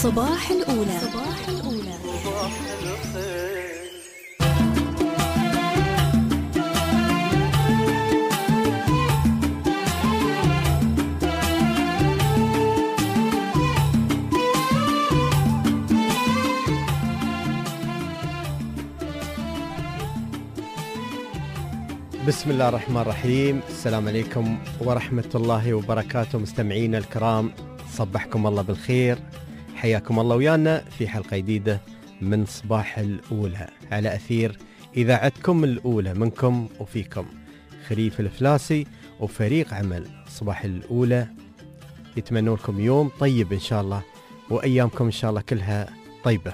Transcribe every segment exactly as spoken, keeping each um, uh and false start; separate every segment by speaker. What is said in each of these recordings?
Speaker 1: صباح الأولى. صباح الأولى.
Speaker 2: بسم الله الرحمن الرحيم. السلام عليكم ورحمة الله وبركاته مستمعينا الكرام، صبحكم الله بالخير، حياكم الله ويانا في حلقة جديدة من صباح الأولى على أثير إذاعتكم الأولى، منكم وفيكم خليفة الفلاسي وفريق عمل صباح الأولى. يتمنون لكم يوم طيب إن شاء الله، وأيامكم إن شاء الله كلها طيبة.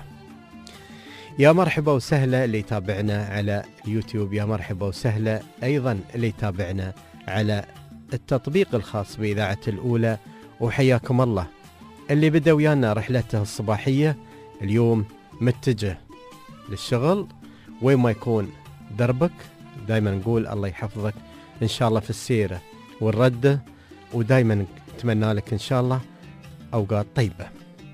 Speaker 2: يا مرحبا وسهلا اللي يتابعنا على اليوتيوب، يا مرحبا وسهلا أيضا اللي يتابعنا على التطبيق الخاص بإذاعة الأولى، وحياكم الله اللي بدأ ويانا رحلته الصباحية اليوم متجه للشغل. وين ما يكون دربك دايما نقول الله يحفظك إن شاء الله في السيرة والردة، ودايما نتمنى لك إن شاء الله أوقات طيبة.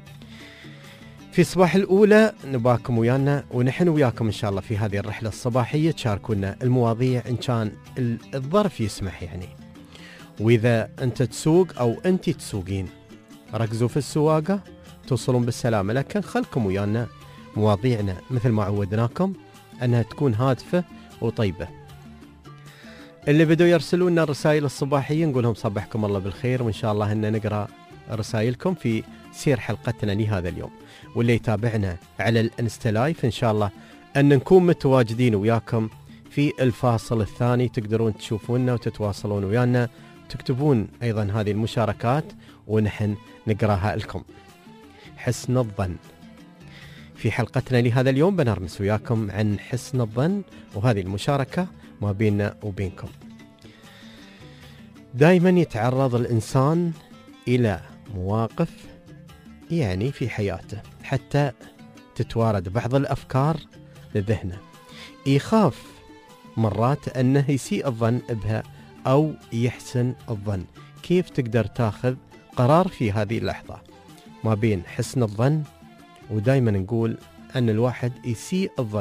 Speaker 2: في صباح الأولى نباكم ويانا ونحن وياكم إن شاء الله في هذه الرحلة الصباحية، تشاركونا المواضيع إن كان الظرف يسمح يعني. وإذا أنت تسوق أو أنت تسوقين ركزوا في السواقة توصلون بالسلامة، لكن خلكم ويانا مواضيعنا مثل ما عودناكم أنها تكون هادفة وطيبة. اللي بدوا يرسلوا لنا الرسائل الصباحية نقولهم صبحكم الله بالخير، وإن شاء الله أن نقرأ رسائلكم في سير حلقتنا لهذا اليوم. واللي يتابعنا على الانستا لايف إن شاء الله أن نكون متواجدين وياكم في الفاصل الثاني، تقدرون تشوفونا وتتواصلون ويانا، تكتبون أيضا هذه المشاركات ونحن نقراها لكم. حسن الظن في حلقتنا لهذا اليوم بنرمس وياكم عن حسن الظن، وهذه المشاركة ما بيننا وبينكم. دائما يتعرض الإنسان إلى مواقف يعني في حياته حتى تتوارد بعض الأفكار لذهنه، يخاف مرات أنه يسيء الظن بها أو يحسن الظن. كيف تقدر تاخذ قرار في هذه اللحظة ما بين حسن الظن ودايما نقول أن الواحد يسيء الظن؟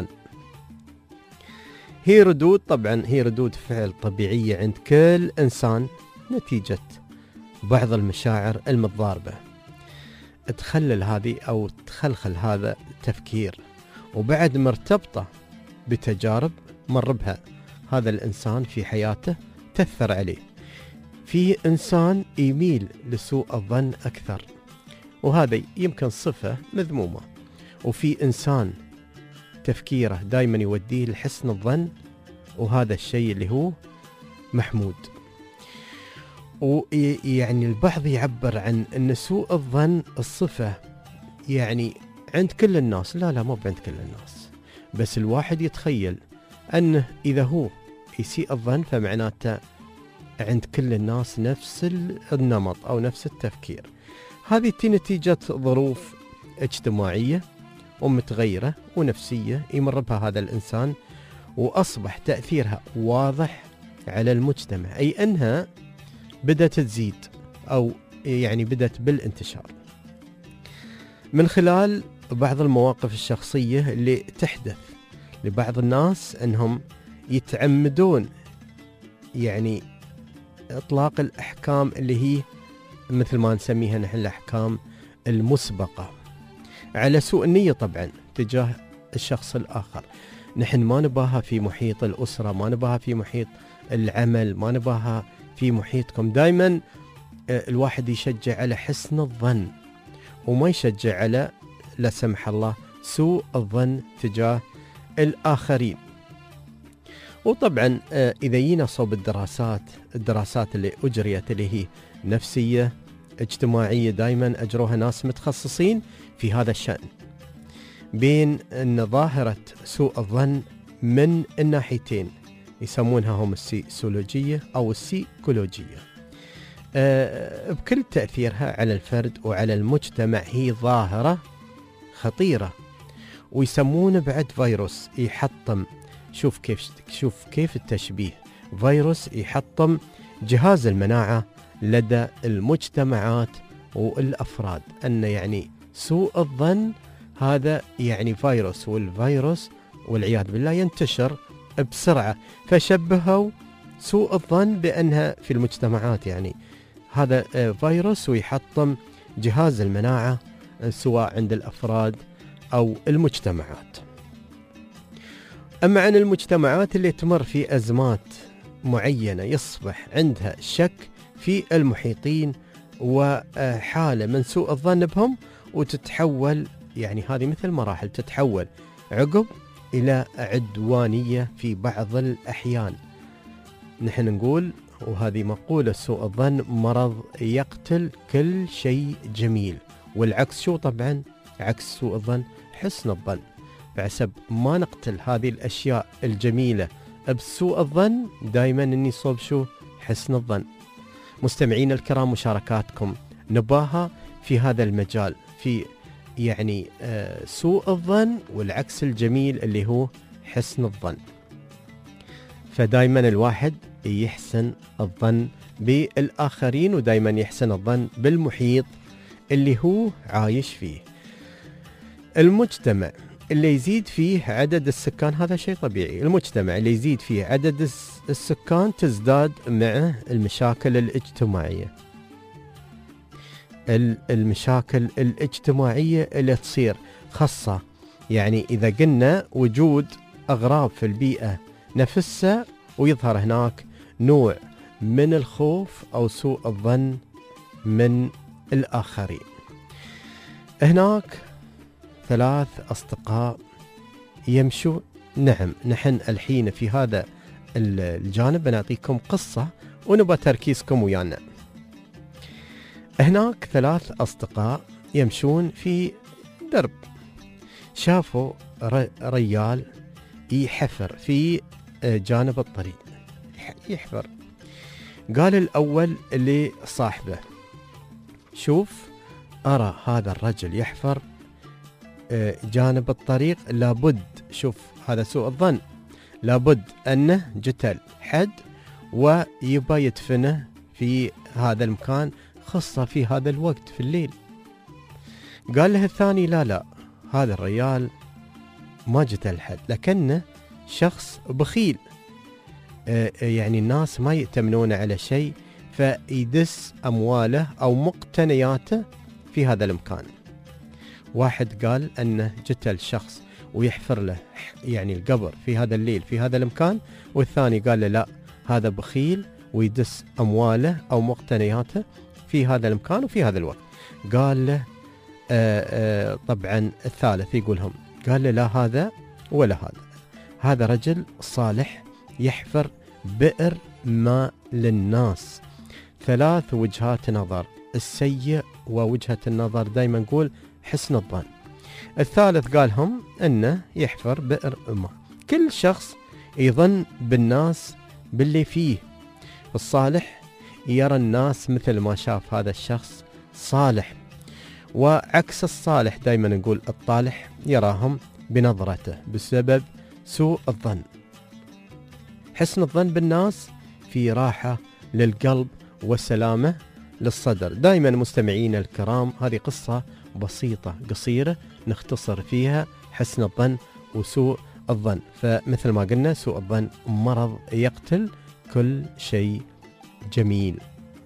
Speaker 2: هي ردود، طبعا هي ردود فعل طبيعية عند كل إنسان نتيجة بعض المشاعر المتضاربة تخلل هذه أو تخلخل هذا التفكير، وبعد مرتبطة بتجارب مر بها هذا الإنسان في حياته تأثر عليه. في إنسان يميل لسوء الظن أكثر وهذا يمكن صفة مذمومة، وفي إنسان تفكيره دايما يوديه لحسن الظن وهذا الشيء اللي هو محمود. ويعني البعض يعبر عن أن سوء الظن الصفة يعني عند كل الناس، لا لا مو عند كل الناس، بس الواحد يتخيل أنه إذا هو يسيء الظن فمعناته عند كل الناس نفس النمط أو نفس التفكير. هذه نتيجة ظروف اجتماعية ومتغيرة ونفسية يمر بها هذا الإنسان، وأصبح تأثيرها واضح على المجتمع، أي أنها بدأت تزيد أو يعني بدأت بالانتشار من خلال بعض المواقف الشخصية اللي تحدث لبعض الناس أنهم يتعمدون يعني إطلاق الأحكام اللي هي مثل ما نسميها نحن الأحكام المسبقة على سوء النية طبعا تجاه الشخص الآخر. نحن ما نباها في محيط الأسرة، ما نباها في محيط العمل، ما نباها في محيطكم. دائما الواحد يشجع على حسن الظن وما يشجع على لا سمح الله سوء الظن تجاه الآخرين. وطبعا إذا جينا صوب الدراسات الدراسات اللي أجريت اللي هي نفسية اجتماعية دائما أجروها ناس متخصصين في هذا الشأن، بين أن ظاهرة سوء الظن من الناحيتين يسمونها هم السيكولوجية أو السيكولوجية أه بكل تأثيرها على الفرد وعلى المجتمع هي ظاهرة خطيرة، ويسمونه بعد فيروس يحطم. شوف كيف شوف كيف التشبيه، فيروس يحطم جهاز المناعة لدى المجتمعات والأفراد، أن يعني سوء الظن هذا يعني فيروس، والفيروس والعياذ بالله ينتشر بسرعة، فشبهوا سوء الظن بأنها في المجتمعات، يعني هذا فيروس ويحطم جهاز المناعة سواء عند الأفراد أو المجتمعات. أما عن المجتمعات اللي تمر في أزمات معينة يصبح عندها شك في المحيطين وحالة من سوء الظن بهم، وتتحول يعني هذه مثل مراحل تتحول عقب إلى عدوانية في بعض الأحيان. نحن نقول وهذه مقولة سوء الظن مرض يقتل كل شيء جميل، والعكس شو طبعا عكس سوء الظن؟ حسن الظن. فعسب ما نقتل هذه الأشياء الجميلة بسوء الظن دائما اني صوب شو حسن الظن. مستمعين الكرام مشاركاتكم نباها في هذا المجال، في يعني آه سوء الظن والعكس الجميل اللي هو حسن الظن. فدائما الواحد يحسن الظن بالآخرين، ودائما يحسن الظن بالمحيط اللي هو عايش فيه. المجتمع اللي يزيد فيه عدد السكان هذا شيء طبيعي، المجتمع اللي يزيد فيه عدد السكان تزداد معه المشاكل الاجتماعية. المشاكل الاجتماعية اللي تصير خاصة يعني إذا قلنا وجود أغراب في البيئة نفسها، ويظهر هناك نوع من الخوف أو سوء الظن من الآخرين. هناك ثلاث أصدقاء يمشوا، نعم نحن الحين في هذا الجانب بنعطيكم قصة ونبغى تركيزكم ويانا. هناك ثلاث أصدقاء يمشون في درب، شافوا ريال يحفر في جانب الطريق، يحفر. قال الأول لصاحبه شوف أرى هذا الرجل يحفر جانب الطريق، لابد شوف هذا سوء الظن، لابد أنه جتل حد ويبى يدفنه في هذا المكان، خاصة في هذا الوقت في الليل. قال له الثاني لا لا هذا الرجال ما جتل حد، لكنه شخص بخيل، يعني الناس ما يأتمنون على شيء فيدس أمواله أو مقتنياته في هذا المكان. واحد قال أنه جتل شخص ويحفر له يعني القبر في هذا الليل في هذا المكان، والثاني قال له لا هذا بخيل ويدس أمواله أو مقتنياته في هذا المكان وفي هذا الوقت. قال له آآ آآ طبعا الثالث يقولهم، قال له لا هذا ولا هذا، هذا رجل صالح يحفر بئر ماء للناس. ثلاث وجهات نظر، السيء ووجهة النظر دايما نقول حسن الظن. الثالث قالهم انه يحفر بئر ماء. كل شخص يظن بالناس باللي فيه. الصالح يرى الناس مثل ما شاف هذا الشخص صالح، وعكس الصالح دايما نقول الطالح يراهم بنظرته بسبب سوء الظن. حسن الظن بالناس في راحة للقلب وسلامة للصدر. دائما مستمعين الكرام هذه قصة بسيطة قصيرة نختصر فيها حسن الظن وسوء الظن. فمثل ما قلنا سوء الظن مرض يقتل كل شيء جميل.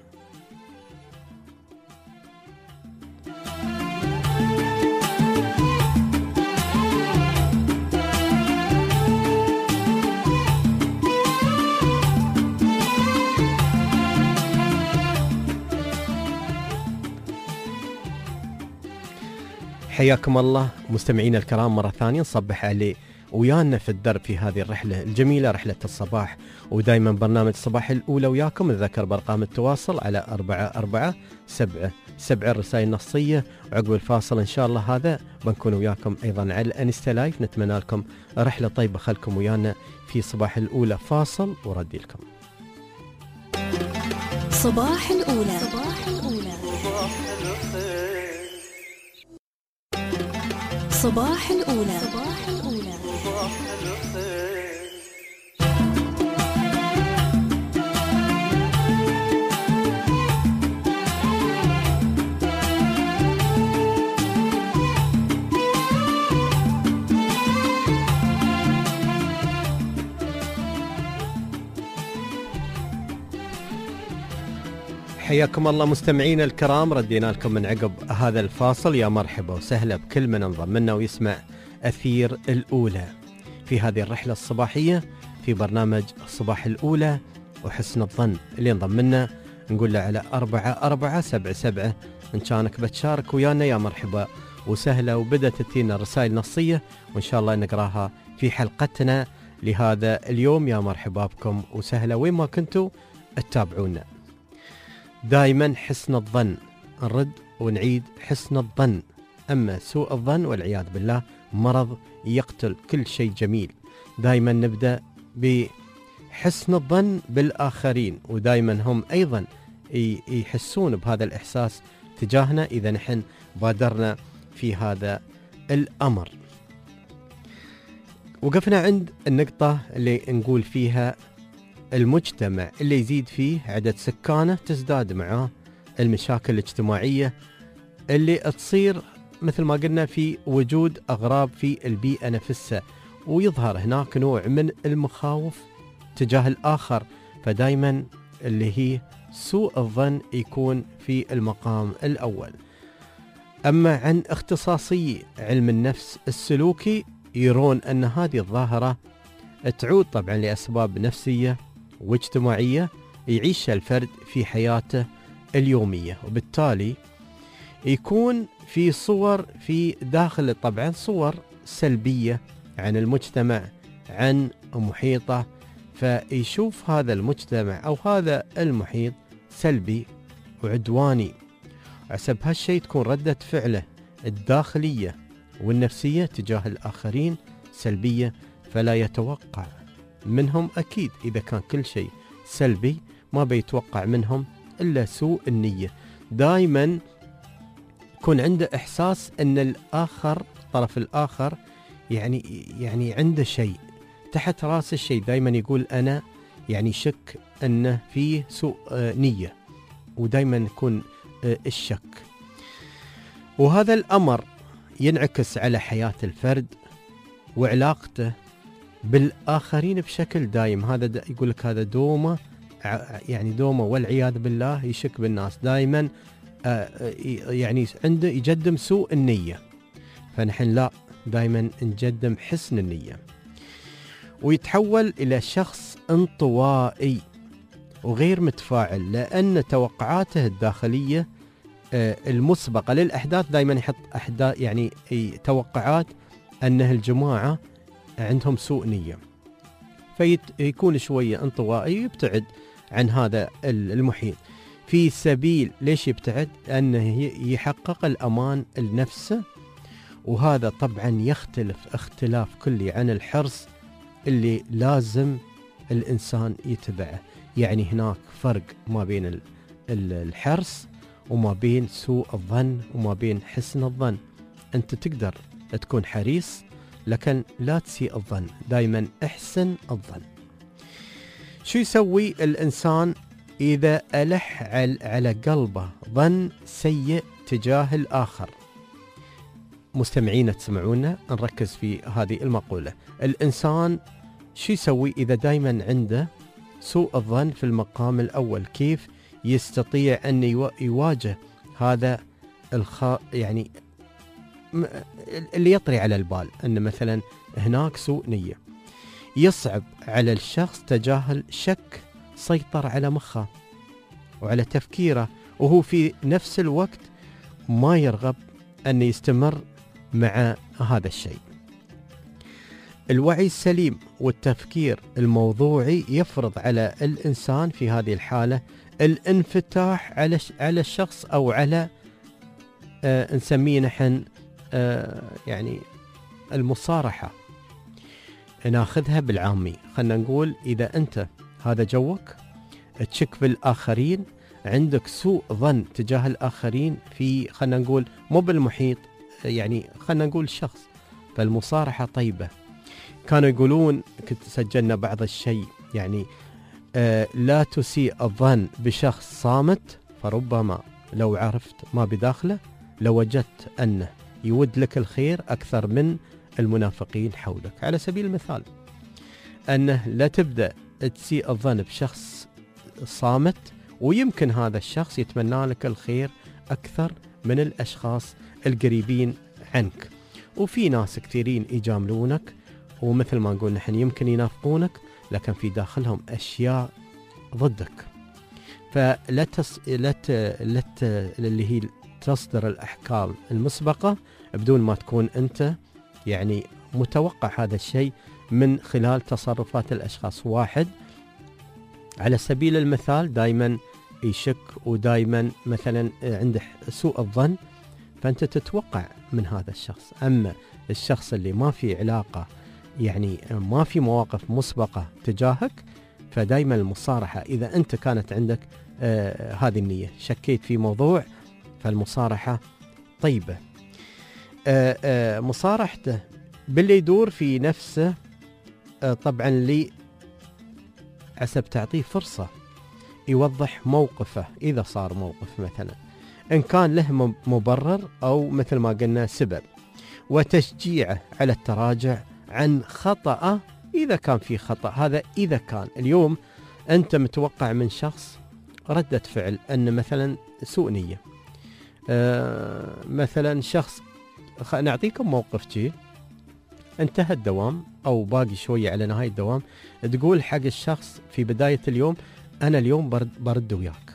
Speaker 2: حياكم الله مستمعين الكرام مرة ثانية، نصبح عليه ويانا في الدرب في هذه الرحلة الجميلة رحلة الصباح. ودايما برنامج الصباح الأولى وياكم، نذكر بأرقام التواصل على أربعة أربعة سبعة سبعة الرسائل النصية. وعقب الفاصل إن شاء الله هذا بنكون وياكم أيضا على الانستا لايف. نتمنى لكم رحلة طيبة، خلكم ويانا في صباح الأولى. فاصل وردي لكم.
Speaker 1: صباح الأولى صباح الأولى صباح الأولى صباح الأولى
Speaker 2: حياكم الله مستمعين الكرام، ردينا لكم من عقب هذا الفاصل. يا مرحبا وسهلا بكل من انضم لنا ويسمع أثير الأولى في هذه الرحلة الصباحية في برنامج صباح الأولى وحسن الظن. اللي انضم لنا نقول له على أربعة أربعة سبعة سبعة إن كانك بتشارك ويانا يا مرحبا وسهلا. وبدأت تتينا رسائل نصية وإن شاء الله نقراها في حلقتنا لهذا اليوم. يا مرحبا بكم وسهلا وين ما كنتوا تتابعونا. دائما حسن الظن، نرد ونعيد حسن الظن، أما سوء الظن والعياذ بالله مرض يقتل كل شيء جميل. دائما نبدأ بحسن الظن بالآخرين ودائما هم أيضا يحسون بهذا الإحساس تجاهنا إذا نحن بادرنا في هذا الأمر. وقفنا عند النقطة اللي نقول فيها المجتمع اللي يزيد فيه عدد سكانه تزداد معاه المشاكل الاجتماعية اللي تصير مثل ما قلنا في وجود أغراب في البيئة نفسها، ويظهر هناك نوع من المخاوف تجاه الآخر، فدايما اللي هي سوء الظن يكون في المقام الأول. أما عن اختصاصي علم النفس السلوكي يرون أن هذه الظاهرة تعود طبعا لأسباب نفسية واجتماعية يعيشها الفرد في حياته اليومية، وبالتالي يكون في صور في داخل طبعا صور سلبية عن المجتمع عن محيطه، فيشوف هذا المجتمع أو هذا المحيط سلبي وعدواني. عسب هالشيء تكون ردة فعله الداخلية والنفسية تجاه الآخرين سلبية، فلا يتوقع منهم أكيد إذا كان كل شيء سلبي ما بيتوقع منهم إلا سوء النية. دائما يكون عنده إحساس أن الآخر الطرف الآخر يعني يعني عنده شيء تحت رأس الشيء، دائما يقول أنا يعني شك أنه فيه سوء نية، ودائما يكون الشك. وهذا الأمر ينعكس على حياة الفرد وعلاقته بالآخرين بشكل دائم. هذا يقول لك هذا دومة يعني دومة والعياذ بالله يشك بالناس دائما، يعني عنده يقدم سوء النية، فنحن لا دائما نقدم حسن النية. ويتحول إلى شخص انطوائي وغير متفاعل لأن توقعاته الداخلية المسبقة للأحداث دائما يحط أحداث يعني توقعات أنه الجماعة عندهم سوء نية، فيكون شوية انطوائي يبتعد عن هذا المحيط في سبيل ليش يبتعد؟ أنه يحقق الأمان لنفسه. وهذا طبعا يختلف اختلاف كلي عن الحرص اللي لازم الإنسان يتبعه. يعني هناك فرق ما بين الحرص وما بين سوء الظن وما بين حسن الظن. أنت تقدر تكون حريص لكن لا تسيء الظن، دائما احسن الظن. شو يسوي الإنسان إذا ألح على قلبه ظن سيء تجاه الآخر؟ مستمعين تسمعونا نركز في هذه المقولة. الإنسان شو يسوي إذا دائما عنده سوء الظن في المقام الأول؟ كيف يستطيع أن يواجه هذا الخ يعني اللي يطري على البال أن مثلا هناك سوء نية؟ يصعب على الشخص تجاهل شك سيطر على مخه وعلى تفكيره، وهو في نفس الوقت ما يرغب أن يستمر مع هذا الشيء. الوعي السليم والتفكير الموضوعي يفرض على الإنسان في هذه الحالة الانفتاح على على الشخص أو على آه نسميه نحن آه يعني المصارحة، ناخذها بالعامي. خلنا نقول إذا أنت هذا جوك تشك في الآخرين، عندك سوء ظن تجاه الآخرين في خلنا نقول مو بالمحيط، يعني خلنا نقول شخص، فالمصارحة طيبة. كانوا يقولون كنت سجلنا بعض الشيء يعني آه لا تسيء الظن بشخص صامت، فربما لو عرفت ما بداخله لوجدت أنه يود لك الخير أكثر من المنافقين حولك. على سبيل المثال أنه لا تبدأ تسيء الظن بشخص صامت ويمكن هذا الشخص يتمنى لك الخير أكثر من الأشخاص القريبين عنك. وفي ناس كثيرين يجاملونك، ومثل ما نقول نحن يمكن ينافقونك، لكن في داخلهم أشياء ضدك. فلا تس... لا ت... لا ت... اللي هي تصدر الأحكام المسبقة بدون ما تكون أنت يعني متوقع هذا الشيء من خلال تصرفات الأشخاص. واحد على سبيل المثال دائما يشك ودائما مثلا عنده سوء الظن، فأنت تتوقع من هذا الشخص. أما الشخص اللي ما في علاقة يعني ما في مواقف مسبقة تجاهك، فدائما المصارحة إذا أنت كانت عندك آه هذه النية، شكيت في موضوع، فالمصارحة طيبة. آه آه مصارحته باللي يدور في نفسه آه طبعا لي عسب تعطيه فرصة يوضح موقفه إذا صار موقف مثلا، إن كان له مبرر أو مثل ما قلنا سبب، وتشجيعه على التراجع عن خطأه إذا كان في خطأ. هذا إذا كان اليوم أنت متوقع من شخص ردة فعل أن مثلا سوء نية. آه مثلا شخص، نعطيكم موقف جي، انتهى الدوام أو باقي شوية على نهاية الدوام، تقول حق الشخص في بداية اليوم أنا اليوم برد, برد وياك.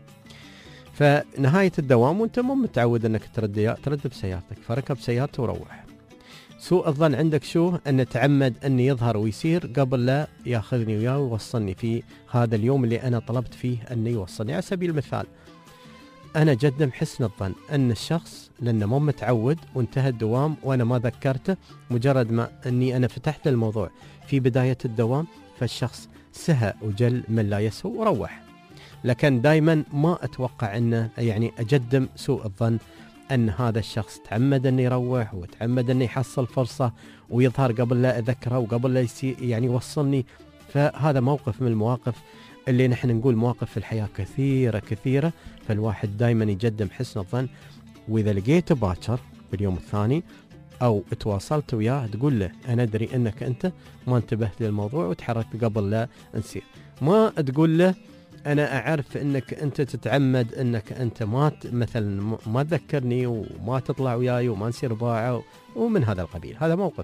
Speaker 2: فنهاية الدوام وانت مو متعود أنك ترد ترد بسيارتك، فركب سيارته وروح. سوء الظن عندك شو؟ أن تعمد أن يظهر ويصير قبل لا ياخذني وياه ويوصلني في هذا اليوم اللي أنا طلبت فيه أن يوصلني. على سبيل المثال أنا جدا حسن الظن أن الشخص لأنه مو متعود وانتهى الدوام وأنا ما ذكرته، مجرد ما أني أنا فتحت الموضوع في بداية الدوام فالشخص سهى وجل من لا يسهو وروح. لكن دائما ما أتوقع أنه يعني أجدم سوء الظن أن هذا الشخص تعمد أن يروح وتعمد أن يحصل فرصة ويظهر قبل لا أذكره وقبل لا يصير يعني يوصلني. فهذا موقف من المواقف اللي نحن نقول مواقف في الحياة كثيرة كثيرة، فالواحد دائما يجدم حسن الظن. وإذا لقيته باكر باليوم الثاني أو تواصلت وياه تقول له أنا أدري أنك أنت ما انتبهت للموضوع وتحركت قبل لا نسير. ما تقول له أنا أعرف أنك أنت تتعمد أنك أنت ما مثلا ما تذكرني وما تطلع وياي وما نصير باعة ومن هذا القبيل. هذا موقف.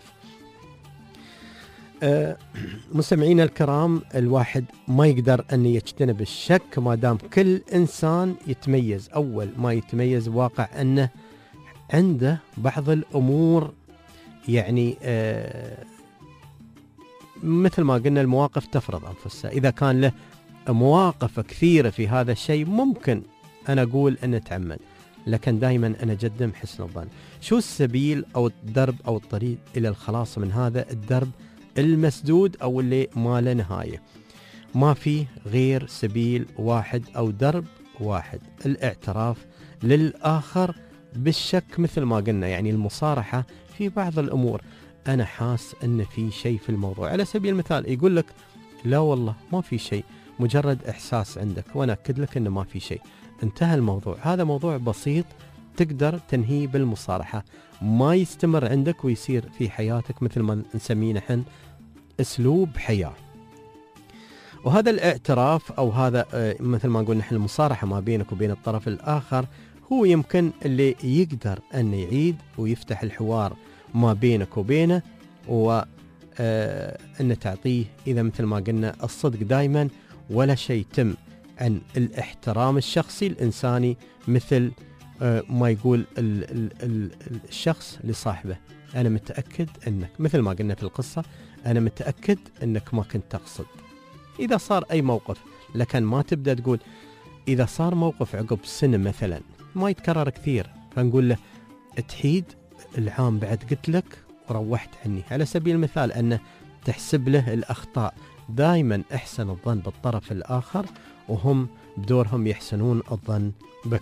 Speaker 2: أه مستمعينا الكرام، الواحد ما يقدر أن يجتنب الشك ما دام كل إنسان يتميز. أول ما يتميز واقع أنه عنده بعض الأمور يعني أه مثل ما قلنا المواقف تفرض أنفسها. إذا كان له مواقف كثيرة في هذا الشيء ممكن أنا أقول أنه تعمد، لكن دائما أنا جدم حسن الظن. شو السبيل أو الدرب أو الطريق إلى الخلاص من هذا الدرب المسدود أو اللي ما له نهاية؟ ما في غير سبيل واحد أو درب واحد، الاعتراف للآخر بالشك مثل ما قلنا، يعني المصارحة في بعض الأمور. أنا حاس أن في شيء في الموضوع. على سبيل المثال يقول لك لا والله ما في شيء، مجرد إحساس عندك، وأنا أكد لك أنه ما في شيء. انتهى الموضوع. هذا موضوع بسيط تقدر تنهيه بالمصارحة، ما يستمر عندك ويصير في حياتك مثل ما نسميه نحن أسلوب حياة. وهذا الاعتراف أو هذا مثل ما نقول نحن المصارحة ما بينك وبين الطرف الآخر هو يمكن اللي يقدر أن يعيد ويفتح الحوار ما بينك وبينه، و آه أن تعطيه إذا مثل ما قلنا الصدق دائما، ولا شيء تم عن الاحترام الشخصي الإنساني مثل آه ما يقول ال ال ال الشخص لصاحبه أنا متأكد أنك مثل ما قلنا في القصة أنا متأكد أنك ما كنت تقصد. إذا صار أي موقف، لكن ما تبدأ تقول إذا صار موقف عقب سنة مثلا ما يتكرر كثير فنقول له تحيد العام بعد قلت لك وروحت عني. على سبيل المثال أنه تحسب له الأخطاء. دائما احسن الظن بالطرف الآخر وهم بدورهم يحسنون الظن بك.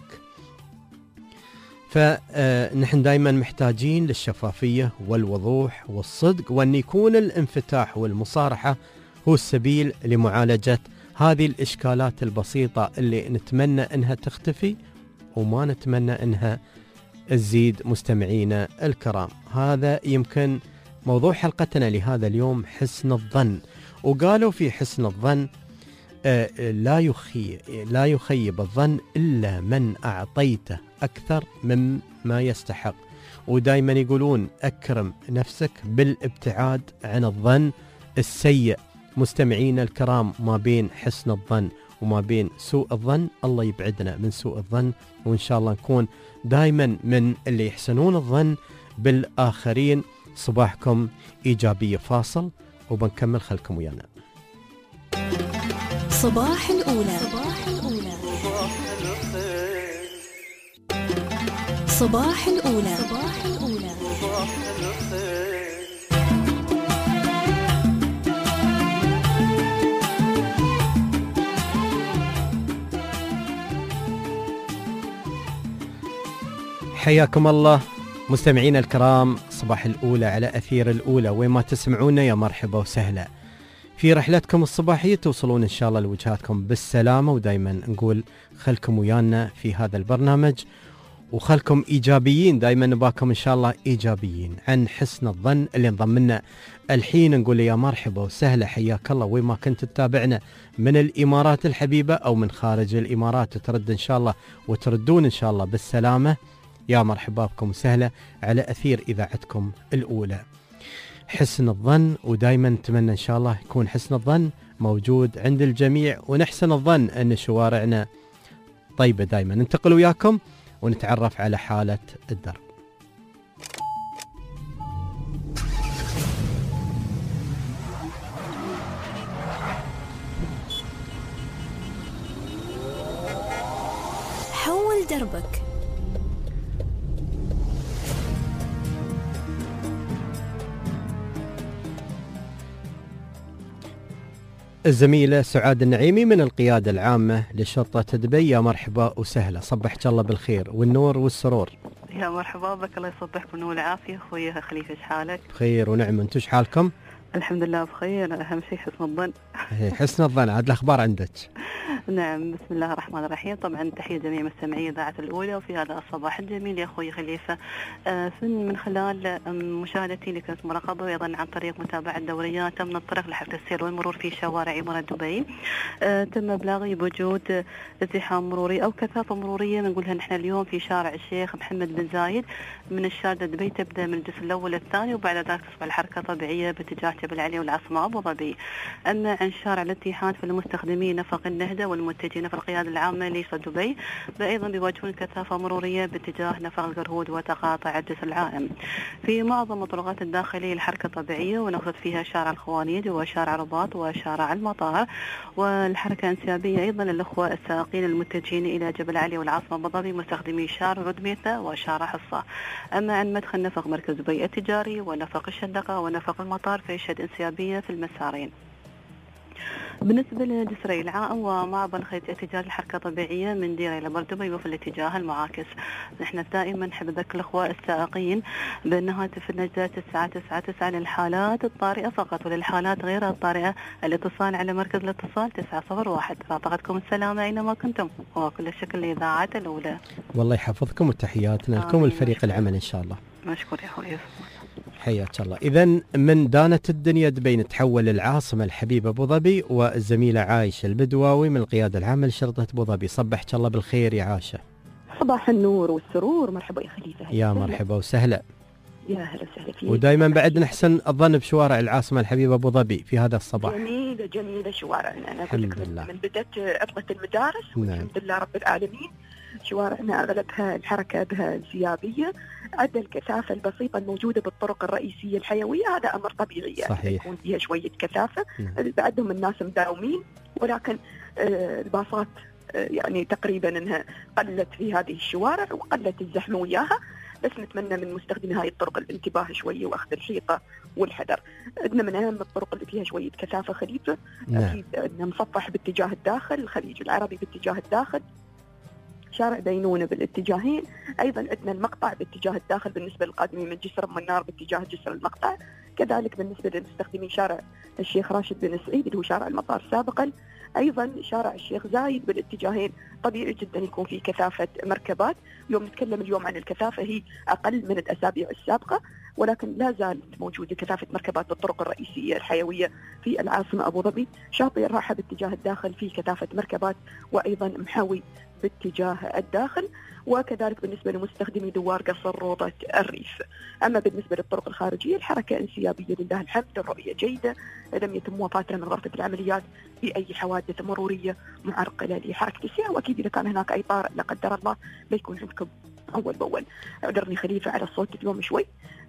Speaker 2: فنحن دائما محتاجين للشفافية والوضوح والصدق، وأن يكون الانفتاح والمصارحة هو السبيل لمعالجة هذه الإشكالات البسيطة اللي نتمنى أنها تختفي وما نتمنى أنها تزيد. مستمعينا الكرام، هذا يمكن موضوع حلقتنا لهذا اليوم، حسن الظن. وقالوا في حسن الظن لا يخي لا يخيب الظن إلا من أعطيته أكثر مما يستحق. ودائما يقولون أكرم نفسك بالابتعاد عن الظن السيء. مستمعين الكرام، ما بين حسن الظن وما بين سوء الظن، الله يبعدنا من سوء الظن، وإن شاء الله نكون دائما من اللي يحسنون الظن بالآخرين. صباحكم إيجابية. فاصل وبنكمل، خلكم ويانا.
Speaker 1: صباح الأولى صباح الأولى صباح الأولى صباح الأولى
Speaker 2: حياكم الله مستمعين الكرام. صباح الأولى على أثير الأولى، وين ما تسمعونا يا مرحبا وسهلا في رحلتكم الصباحية. توصلون إن شاء الله لوجهاتكم بالسلامة، ودايما نقول خلكم ويانا في هذا البرنامج، وخلكم إيجابيين. دايما نباكم إن شاء الله إيجابيين. عن حسن الظن اللي انضم لنا الحين نقول يا مرحبا وسهلا، حياك الله وين ما كنت تتابعنا من الإمارات الحبيبة أو من خارج الإمارات، ترد إن شاء الله وتردون إن شاء الله بالسلامة. يا مرحبا بكم وسهلا على أثير إذاعتكم الأولى. حسن الظن، ودايما نتمنى إن شاء الله يكون حسن الظن موجود عند الجميع، ونحسن الظن أن شوارعنا طيبة. دايما ننتقل وياكم ونتعرف على حالة الدرب.
Speaker 1: حول دربك.
Speaker 2: الزميلة سعاد النعيمي من القيادة العامة لشرطة دبي، يا مرحبا وسهلا. صبحك الله بالخير والنور والسرور.
Speaker 3: يا مرحبا بك، الله يصبحك بالنور والعافية. أخوي خليفة، ايش حالك؟
Speaker 2: بخير ونعم، انتو ايش حالكم؟
Speaker 3: الحمد لله بخير، أهم شيء حسن الظن.
Speaker 2: حسن الظن، عاد الأخبار عندك؟
Speaker 3: نعم، بسم الله الرحمن الرحيم. طبعا تحية جميع مستمعي إذاعة الأولى وفي هذا الصباح الجميل يا أخوي خليفة. آه من خلال مشاهدتي لكنت مراقبة، وأيضا عن طريق متابعة دوريات من الطرق لحفظ السير والمرور في شوارع إمارة دبي، آه تم إبلاغي بوجود ازدحام مروري أو كثافة مرورية نقولها نحن اليوم في شارع الشيخ محمد بن زايد من الشارقة دبي. تبدأ من الجسر الأول الثاني، وبعد ذلك تصبح الحركة طبيعية باتجاه جبل علي والعاصمة أبو ظبي. أما عن شارع الاتحاد فالمستخدمين نفق النهدة والمتجهين في القيادة العامة لشرطة دبي أيضا بيواجهون كثافة مرورية باتجاه نفق القرهود وتقاطع الجسر العائم. في معظم الطرقات الداخلية الحركة طبيعية، ونقصد فيها شارع الخوانيج وشارع رباط وشارع المطار، والحركة انسيابية أيضا للأخوة السائقين المتجهين إلى جبل علي والعاصمة أبو ظبي مستخدمي شارع ردميثة وشارع حصة. أما عن مدخل نفق مركز دبي التجاري ونفق الشندقة ونفق المطار فيشهد انسيابية في المسارين. بالنسبة لجسري العائم ومعبر خيط التجاري الحركة طبيعية من ديرة إلى بر دبي وفي الاتجاه المعاكس. نحن دائما نحب نذكر الأخوة السائقين بأن هاتف النجدة تسعة تسعة تسعة للحالات الطارئة فقط، وللحالات غير الطارئة الاتصال على مركز الاتصال تسعة صفر واحد. رافقتكم السلامة أينما كنتم، وكل الشكر لإذاعة الأولى.
Speaker 2: والله يحفظكم وتحياتنا لكم الفريق العمل إن شاء الله.
Speaker 3: مشكور يا أخوي.
Speaker 2: حياك الله. إذن من دانت الدنيا دبي نتحول للعاصمة الحبيبة أبو ظبي، والزميلة عايشة البدواوي من القيادة العامة لشرطة أبو ظبي. صبحك الله بالخير يا عاشة.
Speaker 4: صباح النور والسرور، مرحبا يا خليفة.
Speaker 2: يا مرحبا وسهلا.
Speaker 4: يا هلا وسهلا فيك.
Speaker 2: ودائما بعد نحسن الظن بشوارع العاصمة الحبيبة أبو ظبي في هذا الصباح.
Speaker 4: جميلة جميلة شوارعنا. أنا أقول لك من, من بدأت عطلة المدارس
Speaker 2: نعم.
Speaker 4: والحمد لله رب العالمين شوارعنا أغلبها الحركة بها انسيابية، عدا الكثافة البسيطة الموجودة بالطرق الرئيسية الحيوية، هذا أمر طبيعي يعني يكون فيها شوية كثافة. نعم. بعدهم الناس مداومين، ولكن آه الباصات آه يعني تقريبا أنها قلت في هذه الشوارع وقلت الزحمة وياها، بس نتمنى من مستخدمي هذه الطرق الانتباه شوية وأخذ الحيطة والحذر. عندنا من أهم الطرق اللي فيها شوية كثافة خليفة. نعم. أكيد أننا مصفح باتجاه الداخل، الخليج العربي باتجاه الداخل، شارع دينونة بالاتجاهين. أيضا عندنا المقطع باتجاه الداخل بالنسبة للقادمين من جسر أم النار باتجاه جسر المقطع. كذلك بالنسبة للمستخدمين شارع الشيخ راشد بن سعيد اللي هو شارع المطار سابقا، أيضا شارع الشيخ زايد بالاتجاهين طبيعي جدا يكون في كثافة مركبات. يوم نتكلم اليوم عن الكثافة هي أقل من الأسابيع السابقة، ولكن لا زالت موجودة كثافة مركبات بالطرق الرئيسية الحيوية في العاصمة أبو ظبي. شاطئ الراحة باتجاه الداخل في كثافة مركبات، وأيضا محاوي باتجاه الداخل، وكذلك بالنسبة لمستخدمي دوار قصر روضة الريف. أما بالنسبة للطرق الخارجية الحركة انسيابية لله الحمد، الرؤية جيدة، لم يتم وفاتنا من غرفة العمليات بأي حوادث مرورية معرقلة لحركة السير. وأكيد إذا كان هناك أي طارئ لا قدر الله بيكون عندكم أول بأول. أعذرني خليفة على الصوت اليوم شوي.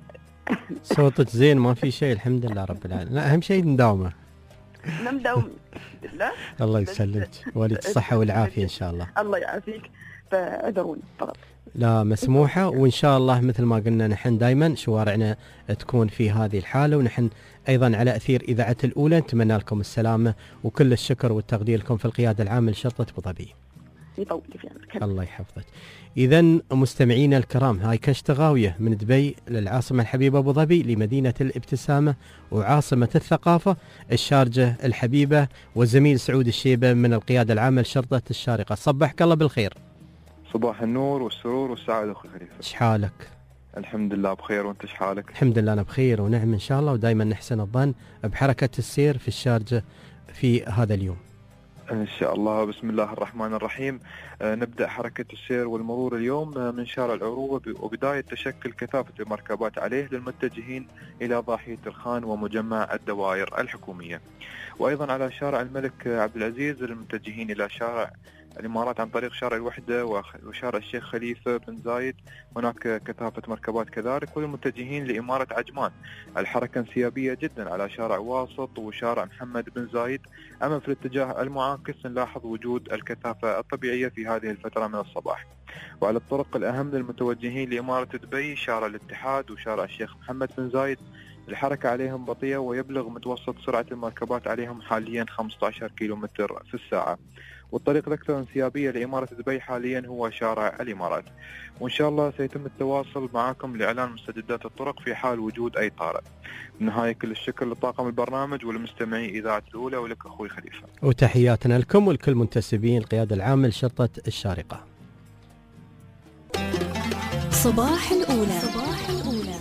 Speaker 2: صوتك زين ما في شيء الحمد لله رب العالمين. لا أهم شيء نداومه.
Speaker 4: نمداوم بالله.
Speaker 2: الله يسلمك ولك الصحة والعافية إن شاء الله.
Speaker 4: الله يعافيك، فاعذروني فقط.
Speaker 2: لا مسموحة، وإن شاء الله مثل ما قلنا نحن دائما شوارعنا تكون في هذه الحالة، ونحن أيضا على أثير إذاعة الأولى نتمنى لكم السلامة وكل الشكر والتقدير لكم في القيادة العامة لشرطة أبو ظبي.
Speaker 4: يطول في عمرك.
Speaker 2: الله يحفظك. إذا مستمعينا الكرام، هاي كشت غاوية من دبي للعاصمة الحبيبة أبو ظبي لمدينة الابتسامة وعاصمة الثقافة الشارجة الحبيبة، والزميل سعود الشيبة من القيادة العامة لشرطة الشارقة. صبحك الله بالخير.
Speaker 5: صباح النور والسرور والسعادة أخي خليفة.
Speaker 2: ايش حالك؟
Speaker 5: الحمد لله بخير، وانت ايش حالك؟
Speaker 2: الحمد لله أنا بخير ونعم إن شاء الله، ودائما نحسن الظن بحركة السير في الشارجة في هذا اليوم
Speaker 5: إن شاء الله. بسم الله الرحمن الرحيم. آه نبدأ حركة السير والمرور اليوم آه من شارع العروبة، وبداية تشكل كثافة المركبات عليه للمتجهين إلى ضاحية الخان ومجمع الدوائر الحكومية، وأيضا على شارع الملك عبد العزيز للمتجهين إلى شارع الإمارات عن طريق شارع الوحدة وشارع الشيخ خليفة بن زايد، هناك كثافة مركبات كذلك. وللمتجهين لإمارة عجمان الحركة انسيابية جدا على شارع واسط وشارع محمد بن زايد. أما في الاتجاه المعاكس نلاحظ وجود الكثافة الطبيعية في هذه الفترة من الصباح. وعلى الطرق الأهم للمتوجهين لإمارة دبي شارع الاتحاد وشارع الشيخ محمد بن زايد الحركة عليهم بطيئة، ويبلغ متوسط سرعة المركبات عليهم حاليا خمسة عشر كيلومتر في الساعة. والطريق الأكثر انسيابية لإمارة دبي حاليا هو شارع الإمارات. وإن شاء الله سيتم التواصل معكم لإعلان مستجدات الطرق في حال وجود أي طارئ. بالنهاية كل الشكر لطاقم البرنامج ولمستمعي إذاعة الأولى ولك أخوي خليفة.
Speaker 2: وتحياتنا لكم ولكل منتسبين القيادة العامة لشرطة الشارقة.
Speaker 1: صباح الأولى. صباح الأولى.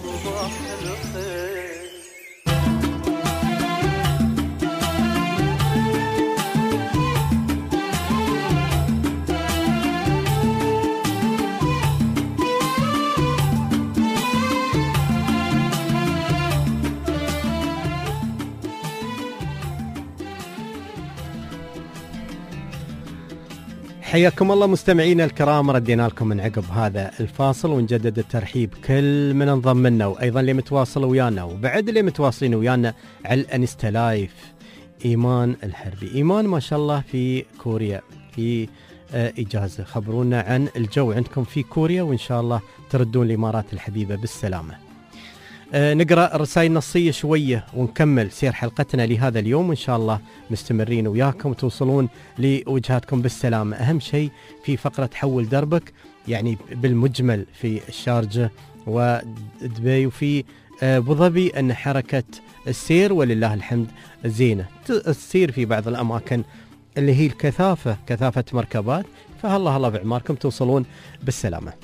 Speaker 2: حياكم الله مستمعينا الكرام، ردينا لكم من عقب هذا الفاصل ونجدد الترحيب كل من انضم لنا، وايضا اللي متواصل ويانا، وبعد اللي متواصلين ويانا على الانستا لايف. ايمان الحربي، ايمان ما شاء الله في كوريا في آه اجازه، خبرونا عن الجو عندكم في كوريا، وان شاء الله تردون الامارات الحبيبه بالسلامه. آه نقرأ رسائل نصية شوية ونكمل سير حلقتنا لهذا اليوم، وإن شاء الله مستمرين وياكم وتوصلون لوجهاتكم بالسلامة. أهم شيء في فقرة حول دربك، يعني بالمجمل في الشارجة ودبي وفي آه أبو ظبي أن حركة السير ولله الحمد زينة، السير في بعض الأماكن اللي هي الكثافة كثافة مركبات، فالله الله بعماركم توصلون بالسلامة.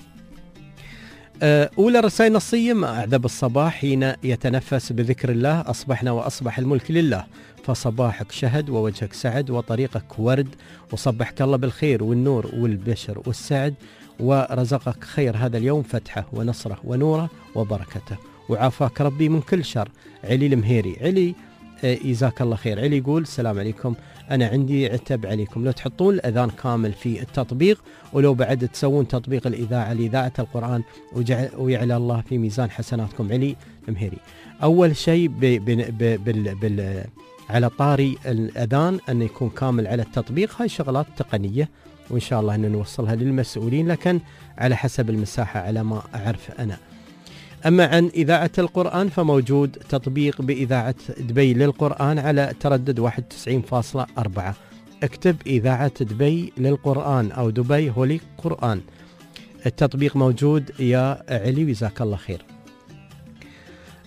Speaker 2: أولى رسائل نصية: ما أعذب الصباح حين يتنفس بذكر الله، أصبحنا وأصبح الملك لله، فصباحك شهد ووجهك سعد وطريقك ورد، وصبحك الله بالخير والنور والبشر والسعد، ورزقك خير هذا اليوم فتحه ونصره ونوره وبركته، وعافاك ربي من كل شر. علي المهيري. علي جزاك الله خير. علي يقول: السلام عليكم، أنا عندي عتب عليكم، لو تحطون الأذان كامل في التطبيق، ولو بعد تسوون تطبيق الإذاعة لإذاعة القرآن، ويعلى الله في ميزان حسناتكم. علي المهيري. أول شيء ب ب بال بال على طاري الأذان أن يكون كامل على التطبيق، هاي شغلات تقنية وإن شاء الله أن نوصلها للمسؤولين، لكن على حسب المساحة على ما أعرف أنا. أما عن إذاعة القرآن فموجود تطبيق بإذاعة دبي للقرآن على تردد واحد وتسعين فاصلة أربعة، اكتب إذاعة دبي للقرآن أو دبي هولي قرآن، التطبيق موجود يا علي، جزاك الله خير.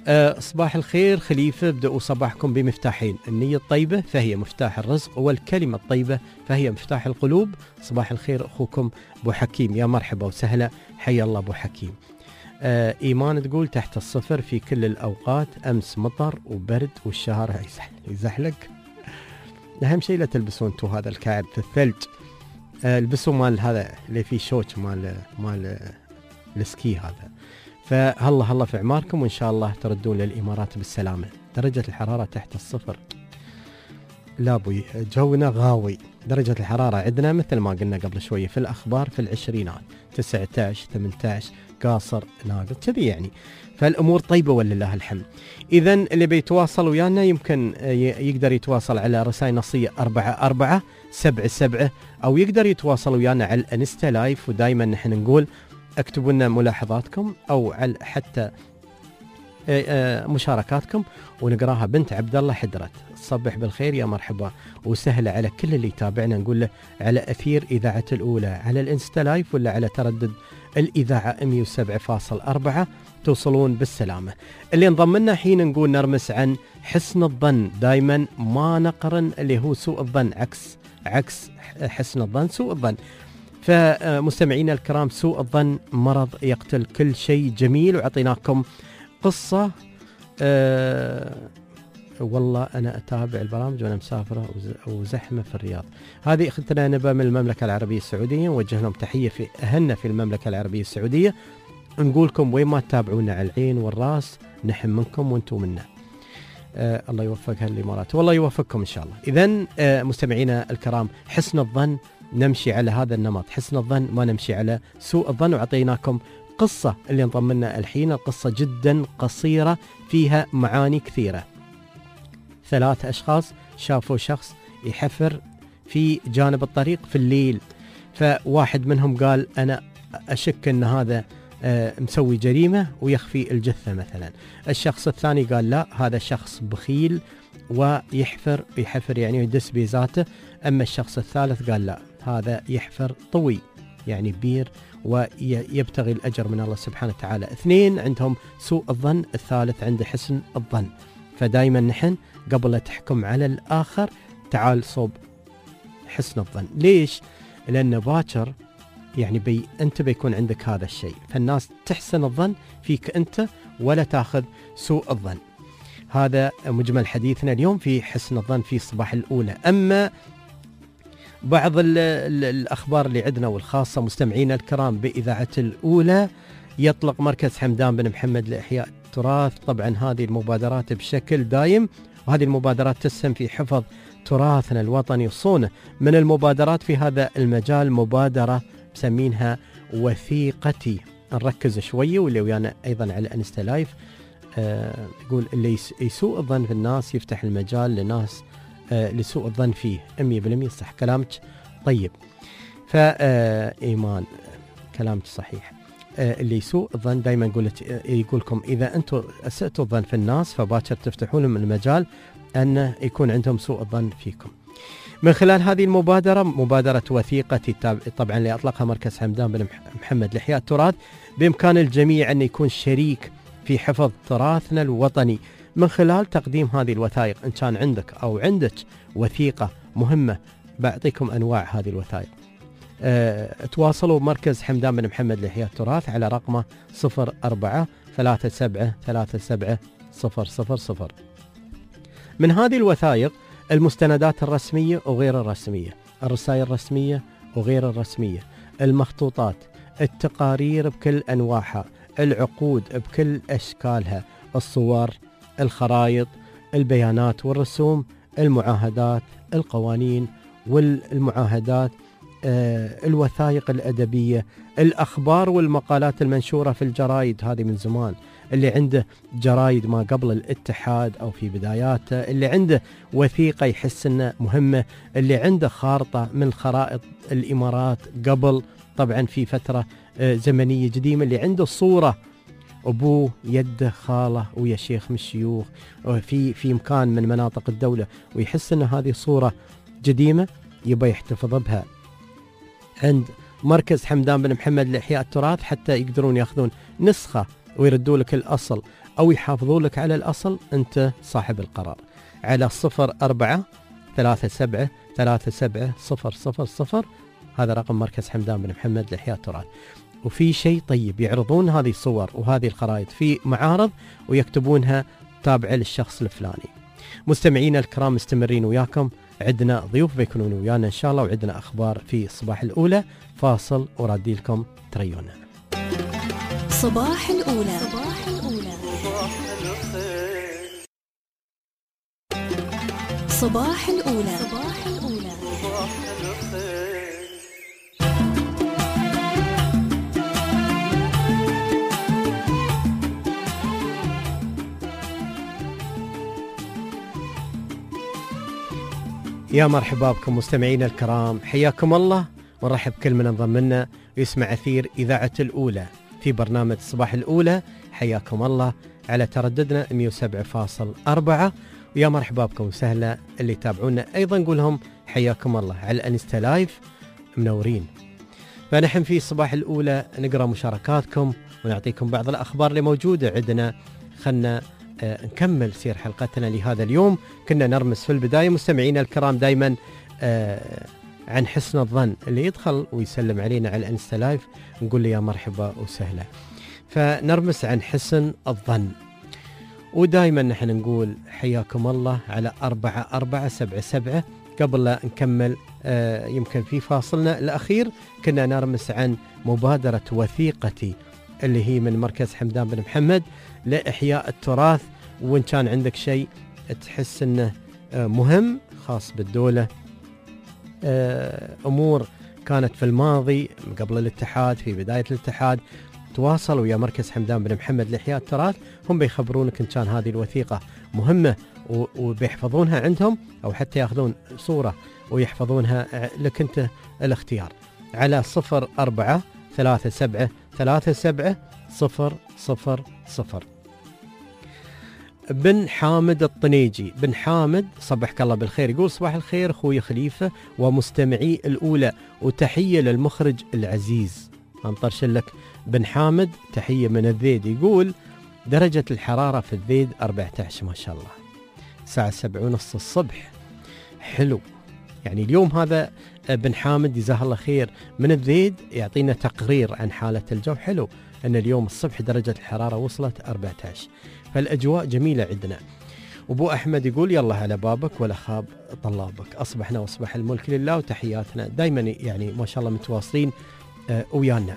Speaker 2: أه صباح الخير خليفة، ابدأوا صباحكم بمفتاحين، النية الطيبة فهي مفتاح الرزق، والكلمة الطيبة فهي مفتاح القلوب. صباح الخير أخوكم أبو حكيم، يا مرحبا وسهلا، حيا الله أبو حكيم. أه إيمان تقول تحت الصفر في كل الأوقات، أمس مطر وبرد والشهر يزحلق. أهم شيء لا تلبسون انتو هذا الكعب في الثلج، أه البسوا مال هذا اللي فيه شوك مال مال السكي هذا. فهلا هلا في اعماركم، وان شاء الله تردون للامارات بالسلامه. درجه الحراره تحت الصفر، لا ابوي جونا غاوي. درجه الحراره عندنا مثل ما قلنا قبل شويه في الاخبار في العشرينات، تسعة عشر ثمانية عشر قاصر ناقص كذي يعني. فالامور طيبه ولله الحمد. اذا اللي بيتواصل ويانا يمكن يقدر يتواصل على رسائل نصيه أربعة أربعة سبعة سبعة، او يقدر يتواصل ويانا على الانستا لايف. ودائما نحن نقول اكتبوا لنا ملاحظاتكم او على حتى مشاركاتكم ونقراها. بنت عبد الله حدرت، صبح بالخير يا مرحبا وسهلا على كل اللي يتابعنا، نقول له على اثير اذاعه الاولى على الانستا لايف ولا على تردد الاذاعه مئة وسبعة فاصلة أربعة، توصلون بالسلامه. اللي انضم لنا حين نقول نرمس عن حسن الظن، دائما ما نقرن اللي هو سوء الظن، عكس عكس حسن الظن سوء الظن. فمستمعينا الكرام، سوء الظن مرض يقتل كل شيء جميل. وعطيناكم قصة أه والله أنا أتابع البرامج وأنا مسافرة وزحمة في الرياض. هذه أختنا نبا من المملكة العربية السعودية، نوجه لهم تحية في أهلنا في المملكة العربية السعودية. نقولكم وين ما تتابعونا على العين والراس، نحن منكم وانتم منا. أه الله يوفق هالإمارات والله يوفقكم إن شاء الله. إذن أه مستمعينا الكرام، حسن الظن نمشي على هذا النمط، حسن الظن ما نمشي على سوء الظن. وعطيناكم قصة اللي انضم لنا الحين، القصة جدا قصيرة فيها معاني كثيرة. ثلاث أشخاص شافوا شخص يحفر في جانب الطريق في الليل، فواحد منهم قال أنا أشك أن هذا آه مسوي جريمة ويخفي الجثة مثلا. الشخص الثاني قال لا، هذا شخص بخيل ويحفر يحفر يعني يدس بذاته. أما الشخص الثالث قال لا، هذا يحفر طوي يعني بير ويبتغي الأجر من الله سبحانه وتعالى. اثنين عندهم سوء الظن، الثالث عنده حسن الظن. فدايما نحن قبل لا تحكم على الآخر تعال صوب حسن الظن. ليش؟ لأن باكر يعني بي أنت بيكون عندك هذا الشيء، فالناس تحسن الظن فيك أنت ولا تأخذ سوء الظن. هذا مجمل حديثنا اليوم في حسن الظن في صباح الأولى. أما بعض ال ال الأخبار اللي عندنا والخاصة مستمعينا الكرام بإذاعة الأولى، يطلق مركز حمدان بن محمد لإحياء التراث طبعا هذه المبادرات بشكل دايم، وهذه المبادرات تسهم في حفظ تراثنا الوطني وصونه. من المبادرات في هذا المجال مبادرة مسمينها وثيقتي، نركز شوية واللي ويانا أيضا على انستا لايف. آه يقول اللي يسوء الظن في الناس يفتح المجال لناس آه لسوء الظن فيه. مية بالمية صح كلامك طيب. فإيمان كلامك صحيح. آه اللي يسوء الظن دائما يقولت يقولكم إذا أنتم أسأتوا الظن في الناس فباكر تفتحون لهم المجال أن يكون عندهم سوء الظن فيكم. من خلال هذه المبادرة، مبادرة وثيقتي طبعا اللي أطلقها مركز حمدان بن محمد لإحياء التراث، بإمكان الجميع أن يكون شريك في حفظ تراثنا الوطني من خلال تقديم هذه الوثائق. إن كان عندك أو عندك وثيقة مهمة، بعطيكم أنواع هذه الوثائق. أه تواصلوا مركز حمدان بن محمد لإحياء التراث على رقمه صفر أربعة ثلاثة سبعة ثلاثة سبعة صفر صفر صفر. من هذه الوثائق المستندات الرسمية وغير الرسمية، الرسائل الرسمية وغير الرسمية، المخطوطات، التقارير بكل أنواعها، العقود بكل أشكالها، الصور، الخرائط، البيانات والرسوم، المعاهدات، القوانين والمعاهدات، آه، الوثائق الأدبية، الأخبار والمقالات المنشورة في الجرايد. هذه من زمان، اللي عنده جرايد ما قبل الاتحاد أو في بداياته، اللي عنده وثيقة يحس إنه مهمة، اللي عنده خارطة من خرائط الإمارات قبل طبعا في فترة آه، زمنية قديمة، اللي عنده صورة أبوه يده خاله ويا شيخ من الشيوخ في في مكان من مناطق الدولة، ويحس إن هذه صورة قديمة يبقى يحتفظ بها عند مركز حمدان بن محمد لإحياء التراث، حتى يقدرون يأخذون نسخة ويردوا لك الأصل، أو يحافظوا لك على الأصل، أنت صاحب القرار. على صفر أربعة ثلاثة سبعة ثلاثة سبعة صفر صفر صفر، هذا رقم مركز حمدان بن محمد لإحياء التراث. وفي شيء طيب، يعرضون هذه الصور وهذه الخرائط في معارض ويكتبونها تابعة للشخص الفلاني. مستمعينا الكرام مستمرين وياكم، عندنا ضيوف بيكونون ويانا إن شاء الله، وعندنا أخبار في صباح الأولى. فاصل ورادي لكم تريونا.
Speaker 1: صباح الأولى. صباح الأولى. صباح الأولى. صباح الأولى.
Speaker 2: يا مرحبا بكم مستمعينا الكرام، حياكم الله، ونرحب كل من انضم لنا ويسمع أثير إذاعة الأولى في برنامج صباح الأولى. حياكم الله على ترددنا مئة وسبعة فاصلة أربعة، ويا مرحبا بكم وسهلا اللي يتابعونا أيضا نقولهم حياكم الله على الانستا لايف، منورين. فنحن في صباح الأولى نقرأ مشاركاتكم ونعطيكم بعض الأخبار اللي موجودة عندنا. خلنا آه نكمل سير حلقتنا لهذا اليوم. كنا نرمس في البداية مستمعينا الكرام دايما آه عن حسن الظن، اللي يدخل ويسلم علينا على الانستا لايف نقول له يا مرحبا وسهلا. فنرمس عن حسن الظن، ودايما نحن نقول حياكم الله على أربعة أربعة سبعة سبعة. قبل لا نكمل آه يمكن في فاصلنا الأخير كنا نرمس عن مبادرة وثيقتي اللي هي من مركز حمدان بن محمد لإحياء التراث. وإن كان عندك شيء تحس أنه آه مهم خاص بالدولة، آه أمور كانت في الماضي قبل الاتحاد، في بداية الاتحاد، تواصل ويا مركز حمدان بن محمد لإحياء التراث، هم بيخبرونك إن كان هذه الوثيقة مهمة وبيحفظونها عندهم، أو حتى يأخذون صورة ويحفظونها لك أنت الاختيار. على صفر أربعة ثلاثة سبعة ثلاثة سبعة صفر صفر صفر. بن حامد الطنيجي، بن حامد صبحك الله بالخير، يقول صباح الخير أخوي خليفة ومستمعي الأولى، وتحية للمخرج العزيز. أنطرش لك بن حامد تحية من الذيد. يقول درجة الحرارة في الذيد أربعة عشر ما شاء الله، الساعة سبعة ونص الصبح، حلو. يعني اليوم هذا بن حامد جزاه الله خير من الذيد يعطينا تقرير عن حالة الجو، حلو أن اليوم الصبح درجة الحرارة وصلت أربعة عشر، فالأجواء جميلة عندنا. أبو أحمد يقول يلا على بابك ولا خاب طلابك، أصبحنا وأصبح الملك لله، وتحياتنا دايما يعني ما شاء الله متواصلين آه ويانا.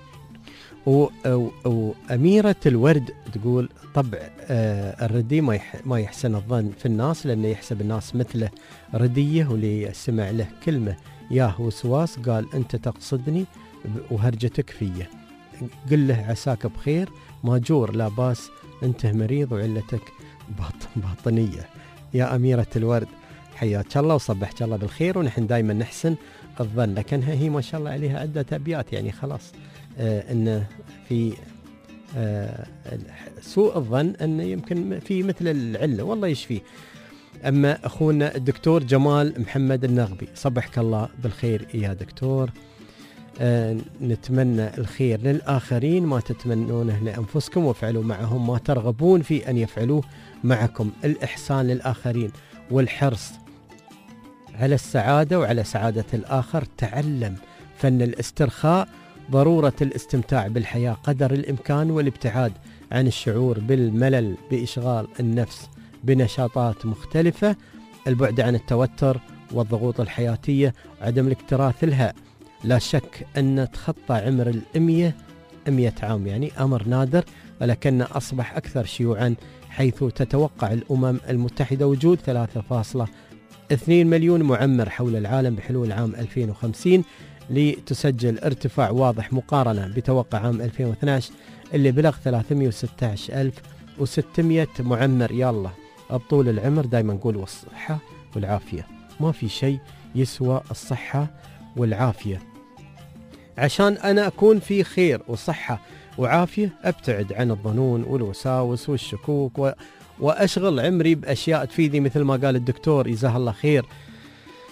Speaker 2: وأميرة الورد تقول طبع آه الردي ما, يح ما يحسن الظن في الناس، لأنه يحسب الناس مثله ردية، واللي سمع له كلمة ياه وسواس قال أنت تقصدني وهرجتك فيه، قل له عساك بخير ماجور لا باس، أنت مريض وعلتك باطنية. يا أميرة الورد حياك الله وصبحك الله بالخير، ونحن دائما نحسن الظن، لكنها هي ما شاء الله عليها عدة أبيات، يعني خلاص آه إن في آه سوء الظن أن يمكن في مثل العلة، والله يشفيه. أما أخونا الدكتور جمال محمد النغبي، صبحك الله بالخير يا دكتور، آه نتمنى الخير للآخرين ما تتمنونه لأنفسكم، وافعلوا معهم ما ترغبون في أن يفعلوه معكم، الإحسان للآخرين والحرص على السعادة وعلى سعادة الآخر. تعلم فن الاسترخاء، ضرورة الاستمتاع بالحياة قدر الإمكان، والابتعاد عن الشعور بالملل بإشغال النفس بنشاطات مختلفة، البعد عن التوتر والضغوط الحياتية، عدم الاكتراث لها. لا شك أن تخطى عمر الأمية أمية عام، يعني أمر نادر، ولكن أصبح أكثر شيوعا، حيث تتوقع الأمم المتحدة وجود ثلاثة فاصلة اثنين مليون معمر حول العالم بحلول عام ألفين وخمسين، لتسجل ارتفاع واضح مقارنة بتوقع عام ألفين واثني عشر اللي بلغ ثلاثمئة وستة عشر ألف وستمئة معمر. يالله بطول العمر دايما نقول والصحة والعافية، ما في شيء يسوى الصحة والعافية. عشان أنا أكون في خير وصحة وعافية أبتعد عن الظنون والوساوس والشكوك و... وأشغل عمري بأشياء تفيدني، مثل ما قال الدكتور جزاه الله خير.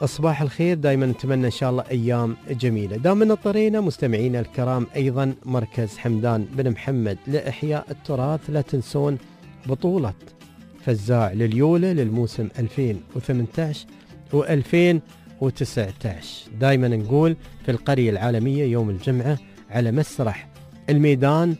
Speaker 2: صباح الخير، دائما نتمنى إن شاء الله أيام جميلة. دام نطرينا مستمعينا الكرام أيضا مركز حمدان بن محمد لإحياء التراث، لا تنسون بطولة فزاع لليولة للموسم ألفين وثمانية عشر وألفين وتسعة عشر. دائما نقول في القرية العالمية يوم الجمعة على مسرح الميدان،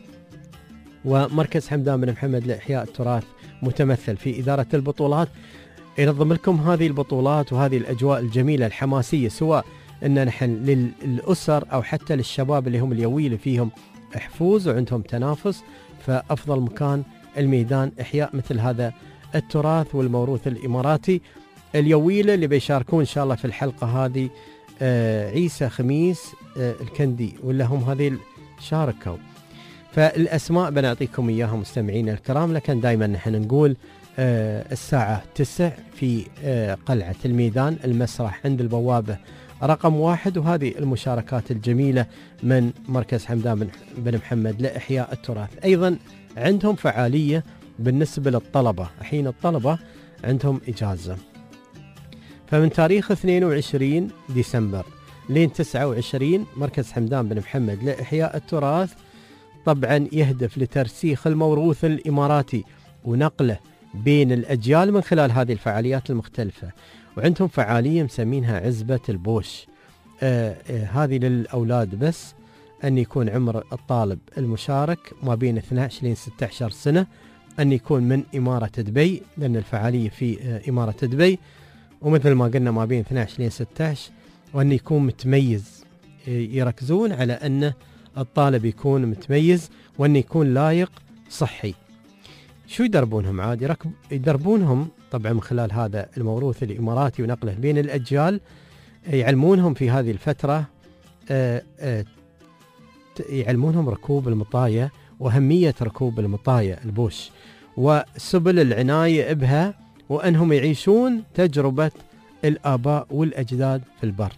Speaker 2: ومركز حمدان بن محمد لإحياء التراث متمثل في إدارة البطولات ينظم لكم هذه البطولات وهذه الأجواء الجميلة الحماسية، سواء أن نحن للأسر أو حتى للشباب اللي هم اليويل فيهم حفوز وعندهم تنافس. فأفضل مكان الميدان إحياء مثل هذا التراث والموروث الإماراتي. اليويلة اللي بيشاركون إن شاء الله في الحلقة هذه آه عيسى خميس آه الكندي، ولا هم هذه شاركوا. فالأسماء بنعطيكم إياها مستمعين الكرام، لكن دائما نحن نقول آه الساعة تسع في آه قلعة الميدان، المسرح عند البوابة رقم واحد. وهذه المشاركات الجميلة من مركز حمدان بن محمد لإحياء التراث. أيضا عندهم فعالية بالنسبة للطلبة، حين الطلبة عندهم إجازة، فمن تاريخ اثنين وعشرين ديسمبر لين تسعة وعشرين مركز حمدان بن محمد لإحياء التراث طبعا يهدف لترسيخ الموروث الإماراتي ونقله بين الأجيال من خلال هذه الفعاليات المختلفة. وعندهم فعالية مسمينها عزبة البوش، آه آه هذه للأولاد بس، أن يكون عمر الطالب المشارك ما بين اثني عشر لين ستة عشر سنة، أن يكون من إمارة دبي لأن الفعالية في آه إمارة دبي، ومثل ما قلنا ما بين اثني عشر لين ستة عشر، وأن يكون متميز. يركزون على أن الطالب يكون متميز وأن يكون لايق صحي. شو يدربونهم عاد؟ يدربونهم طبعا من خلال هذا الموروث الإماراتي ونقله بين الأجيال، يعلمونهم في هذه الفترة آآ آآ يعلمونهم ركوب المطاية وأهمية ركوب المطاية البوش وسبل العناية بها، وأنهم يعيشون تجربة الآباء والأجداد في البر.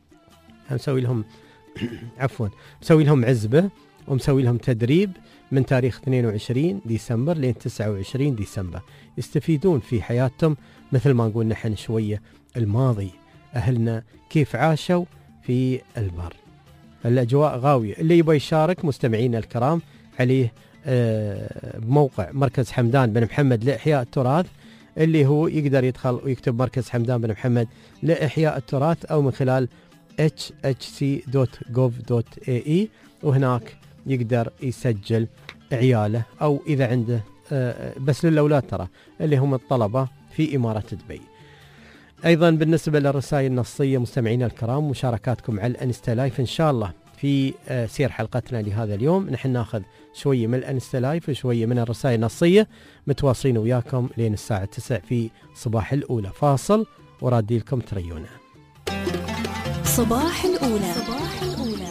Speaker 2: مسوي لهم عفوا مسوي لهم عزبة ومسوي لهم تدريب من تاريخ اثنين وعشرين ديسمبر لين تسعة وعشرين ديسمبر، يستفيدون في حياتهم مثل ما نقول نحن شوية الماضي، أهلنا كيف عاشوا في البر. الأجواء غاوية. اللي يبغى يشارك مستمعين الكرام عليه آه بموقع مركز حمدان بن محمد لإحياء التراث، اللي هو يقدر يدخل ويكتب مركز حمدان بن محمد لإحياء التراث، أو من خلال إتش إتش سي دوت جوف دوت إيه إي، وهناك يقدر يسجل عياله أو إذا عنده آه بس للأولاد ترى اللي هم الطلبة في إمارة دبي. أيضا بالنسبة للرسائل النصية مستمعينا الكرام، مشاركاتكم على الانستا لايف إن شاء الله في آه سير حلقتنا لهذا اليوم. نحن ناخذ شوية من الانستا لايف وشوية من الرسائل النصية، متواصلين وياكم لين الساعة تسعة في صباح الأولى. فاصل ورادي لكم تريونا.
Speaker 1: صباح الأولى. صباح الأولى.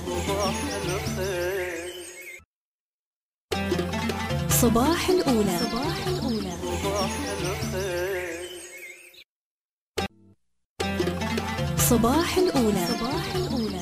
Speaker 1: صباح الأولى. صباح الأولى. صباح الأولى. صباح الأولى.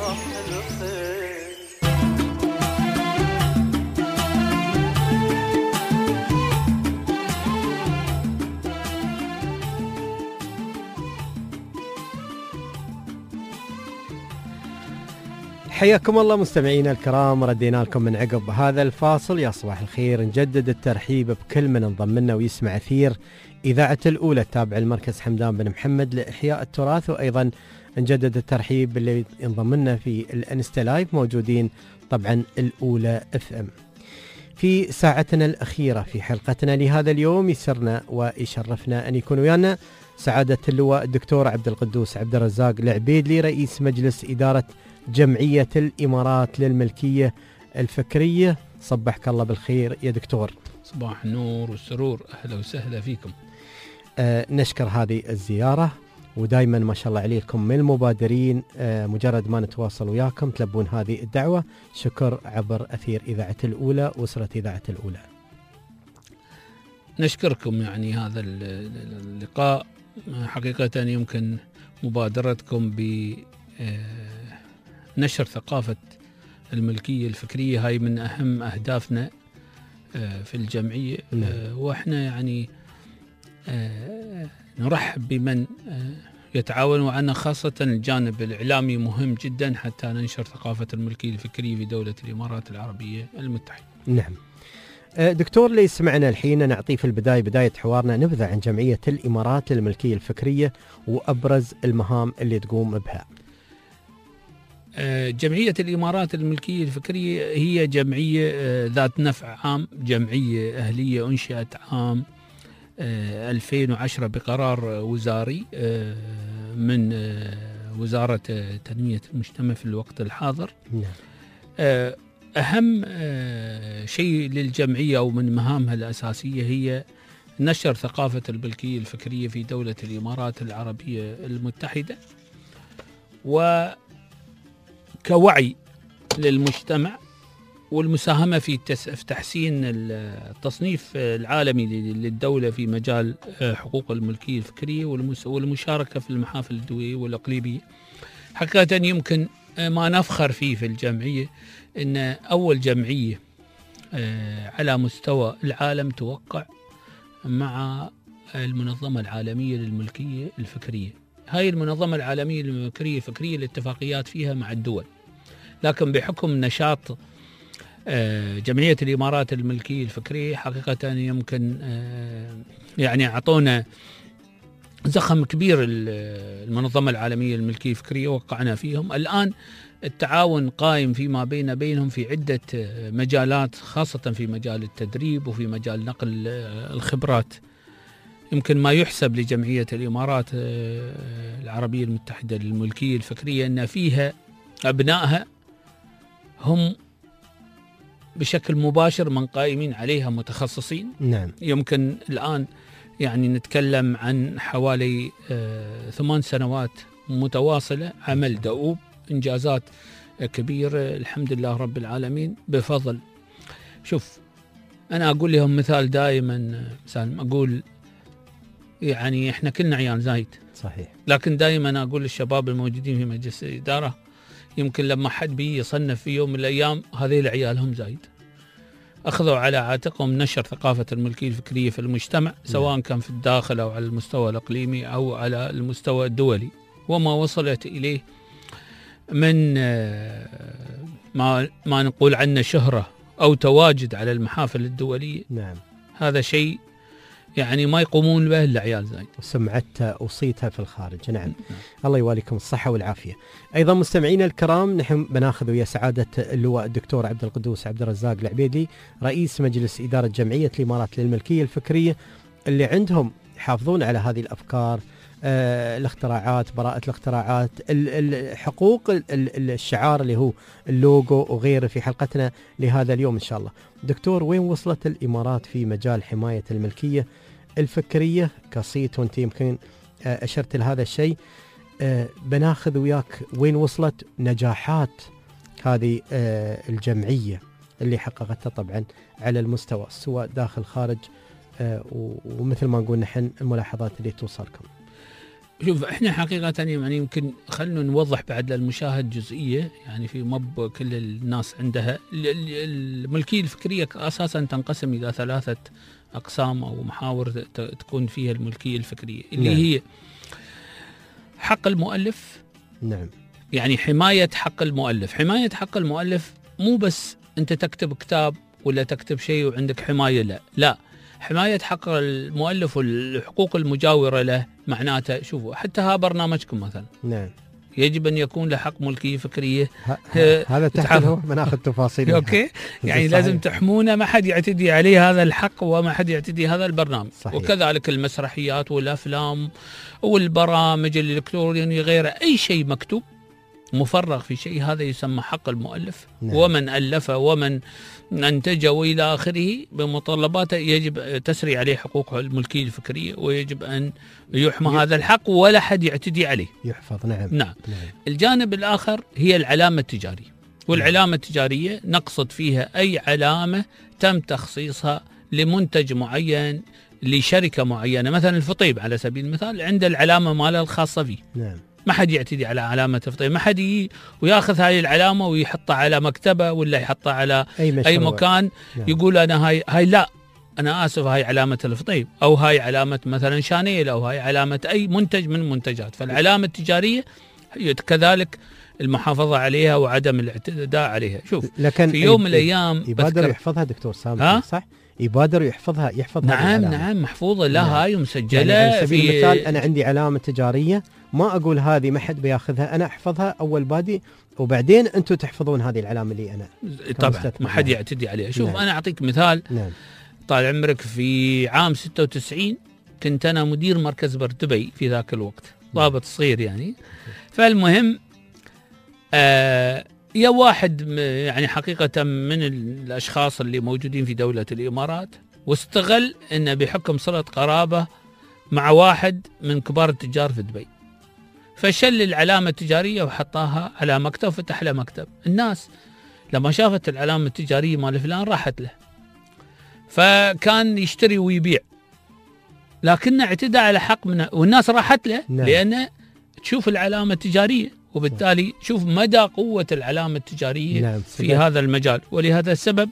Speaker 2: حياكم الله مستمعينا الكرام، ردينا لكم من عقب هذا الفاصل. يا صباح الخير، نجدد الترحيب بكل من انضم لنا ويسمع أثير إذاعة الأولى التابعة لمركز حمدان بن محمد لإحياء التراث، وأيضا نجدد الترحيب باللي ينضم لنا في الانستا لايف، موجودين طبعا الأولى اف ام. في ساعتنا الأخيرة في حلقتنا لهذا اليوم يسرنا ويشرفنا أن يكون ويانا سعادة اللواء الدكتور عبد القدوس عبد الرزاق العبيدلي، رئيس مجلس إدارة جمعية الإمارات للملكية الفكرية. صبحك الله بالخير يا دكتور.
Speaker 6: صباح النور والسرور، أهلا وسهلا فيكم.
Speaker 2: آه نشكر هذه الزيارة، ودائما ما شاء الله عليكم من المبادرين، آه مجرد ما نتواصل وياكم تلبون هذه الدعوة. شكر عبر أثير إذاعة الأولى وأسرة إذاعة الأولى.
Speaker 6: نشكركم، يعني هذا اللقاء حقيقة يمكن مبادرتكم ب نشر ثقافة الملكية الفكرية، هاي من أهم أهدافنا في الجمعية. وإحنا يعني نرحب بمن يتعاونوا معنا، خاصة الجانب الإعلامي مهم جدا حتى ننشر ثقافة الملكية الفكرية في دولة الإمارات العربية المتحدة.
Speaker 2: نعم دكتور، اللي يسمعنا الحين نعطيه في البداية بداية حوارنا نبذة عن جمعية الإمارات للملكية الفكرية وأبرز المهام اللي تقوم بها.
Speaker 6: جمعية الإمارات الملكية الفكرية هي جمعية ذات نفع عام، جمعية أهلية أنشئت عام ألفين وعشرة بقرار وزاري من وزارة تنمية المجتمع في الوقت الحاضر. أهم شيء للجمعية أو من مهامها الأساسية هي نشر ثقافة الملكية الفكرية في دولة الإمارات العربية المتحدة، وكوعي للمجتمع، والمساهمة في تحسين التصنيف العالمي للدولة في مجال حقوق الملكية الفكرية، والمشاركة في المحافل الدولية والإقليمية. حقيقة يمكن ما نفخر فيه في الجمعية أن أول جمعية على مستوى العالم توقع مع المنظمة العالمية للملكية الفكرية. هاي المنظمة العالمية للملكية الفكرية الاتفاقيات فيها مع الدول، لكن بحكم نشاط جمعية الإمارات الملكية الفكرية حقيقة يمكن يعني أعطونا زخم كبير المنظمة العالمية للملكية الفكرية، وقعنا فيهم. الآن التعاون قائم فيما بين بينهم في عدة مجالات، خاصة في مجال التدريب وفي مجال نقل الخبرات. يمكن ما يحسب لجمعية الإمارات العربية المتحدة للملكية الفكرية أن فيها أبنائها هم بشكل مباشر من قائمين عليها متخصصين.
Speaker 2: نعم.
Speaker 6: يمكن الآن يعني نتكلم عن حوالي آه ثمان سنوات متواصلة عمل دؤوب، إنجازات كبيرة الحمد لله رب العالمين بفضل. شوف أنا أقول لهم مثال دائما، سالم أقول يعني إحنا كلنا عيال زايد
Speaker 2: صحيح،
Speaker 6: لكن دائما أقول للشباب الموجودين في مجلس الإدارة يمكن لما حد بي يصنف في يوم من الأيام هذه العيال هم زايد، أخذوا على عاتقهم نشر ثقافة الملكية الفكرية في المجتمع، سواء كان في الداخل أو على المستوى الإقليمي أو على المستوى الدولي. وما وصلت إليه من ما ما نقول عنه شهرة أو تواجد على المحافل الدولية.
Speaker 2: نعم.
Speaker 6: هذا شيء يعني ما يقومون به إلا عيال زايد،
Speaker 2: وسمعتها وصيتها في الخارج. نعم. نعم. الله يواليكم الصحة والعافية. أيضا مستمعينا الكرام، نحن بناخذ ويا سعادة اللواء الدكتور عبد القدوس عبد الرزاق العبيدي رئيس مجلس إدارة جمعية الإمارات للملكية الفكرية، اللي عندهم يحافظون على هذه الأفكار، آه الاختراعات، براءة الاختراعات، الحقوق، الشعار اللي هو اللوجو وغيره، في حلقتنا لهذا اليوم إن شاء الله. دكتور، وين وصلت الإمارات في مجال حماية الملكية الفكرية كصيت، وانت يمكن آه أشرت لهذا الشيء، آه بناخذ وياك وين وصلت نجاحات هذه آه الجمعية اللي حققتها طبعا على المستوى سواء داخل خارج، آه ومثل ما نقول نحن الملاحظات اللي توصلكم.
Speaker 6: شوف احنا حقيقة يعني يمكن خلنا نوضح بعد للمشاهد جزئية، يعني في مب كل الناس عندها. الملكية الفكرية اساسا تنقسم الى ثلاثة اقسام او محاور تكون فيها الملكية الفكرية، اللي نعم. هي حق المؤلف.
Speaker 2: نعم.
Speaker 6: يعني حماية حق المؤلف. حماية حق المؤلف مو بس انت تكتب كتاب ولا تكتب شيء وعندك حماية، لا لا، حماية حق المؤلف والحقوق المجاورة له. معناته شوفوا حتى ها برنامجكم مثلا،
Speaker 2: نعم،
Speaker 6: يجب أن يكون له حق ملكية فكرية.
Speaker 2: هذا تحته بناخذ تفاصيل.
Speaker 6: أوكي، يعني لازم تحمونه، ما حد يعتدي عليه هذا الحق وما حد يعتدي هذا البرنامج. صحيح. وكذلك المسرحيات والأفلام والبرامج الإلكترونية غيره، أي شيء مكتوب مفرغ في شيء هذا يسمى حق المؤلف. نعم. ومن ألفه ومن أنتجه وإلى آخره بمتطلباته يجب تسري عليه حقوق الملكية الفكرية، ويجب أن يحمى يحفظ. هذا الحق ولا حد يعتدي عليه،
Speaker 2: يحفظ. نعم.
Speaker 6: نعم. نعم. الجانب الآخر هي العلامة التجارية، والعلامة التجارية نقصد فيها أي علامة تم تخصيصها لمنتج معين لشركة معينة. مثلا الفطيب على سبيل المثال عنده العلامة ماله الخاصة فيه.
Speaker 2: نعم. ما
Speaker 6: حد يعتدي على علامة الفطيب، ما حد يجي وياخذ هاي العلامة ويحطها على مكتبة ولا يحطها على أي, أي مكان. نعم. يقول أنا هاي هاي لا أنا آسف هاي علامة الفطيم، أو هاي علامة مثلا شانيل، أو هاي علامة أي منتج من المنتجات. فالعلامة التجارية هي كذلك المحافظة عليها وعدم الاعتداء عليها. شوف
Speaker 2: لكن
Speaker 6: في يوم من الأيام
Speaker 2: يبادر يحفظها دكتور سامي، صح؟ يبادر يحفظها يحفظها
Speaker 6: نعم نعم محفوظة، لا نعم. هاي مسجلة.
Speaker 2: يعني على سبيل في المثال أنا عندي علامة تجارية، ما أقول هذه ما حد بياخذها، أنا أحفظها أول بادي، وبعدين أنتم تحفظون هذه العلامة اللي أنا
Speaker 6: طبعا ما حد يعتدي عليها. شوف نعم. أنا أعطيك مثال.
Speaker 2: نعم.
Speaker 6: طال عمرك في عام ستة وتسعين كنت أنا مدير مركز بردبي في ذاك الوقت، ضابط صغير يعني. فالمهم آه يا واحد يعني حقيقة من الأشخاص اللي موجودين في دولة الإمارات، واستغل أنه بحكم صلة قرابة مع واحد من كبار التجار في دبي، فشل العلامة التجارية وحطاها على مكتب وفتح له مكتب. الناس لما شافت العلامة التجارية مال فلان راحت له، فكان يشتري ويبيع، لكنه اعتدى على حق من والناس راحت له نعم. لأنه تشوف العلامة التجارية، وبالتالي شوف مدى قوة العلامة التجارية نعم. في هذا المجال. ولهذا السبب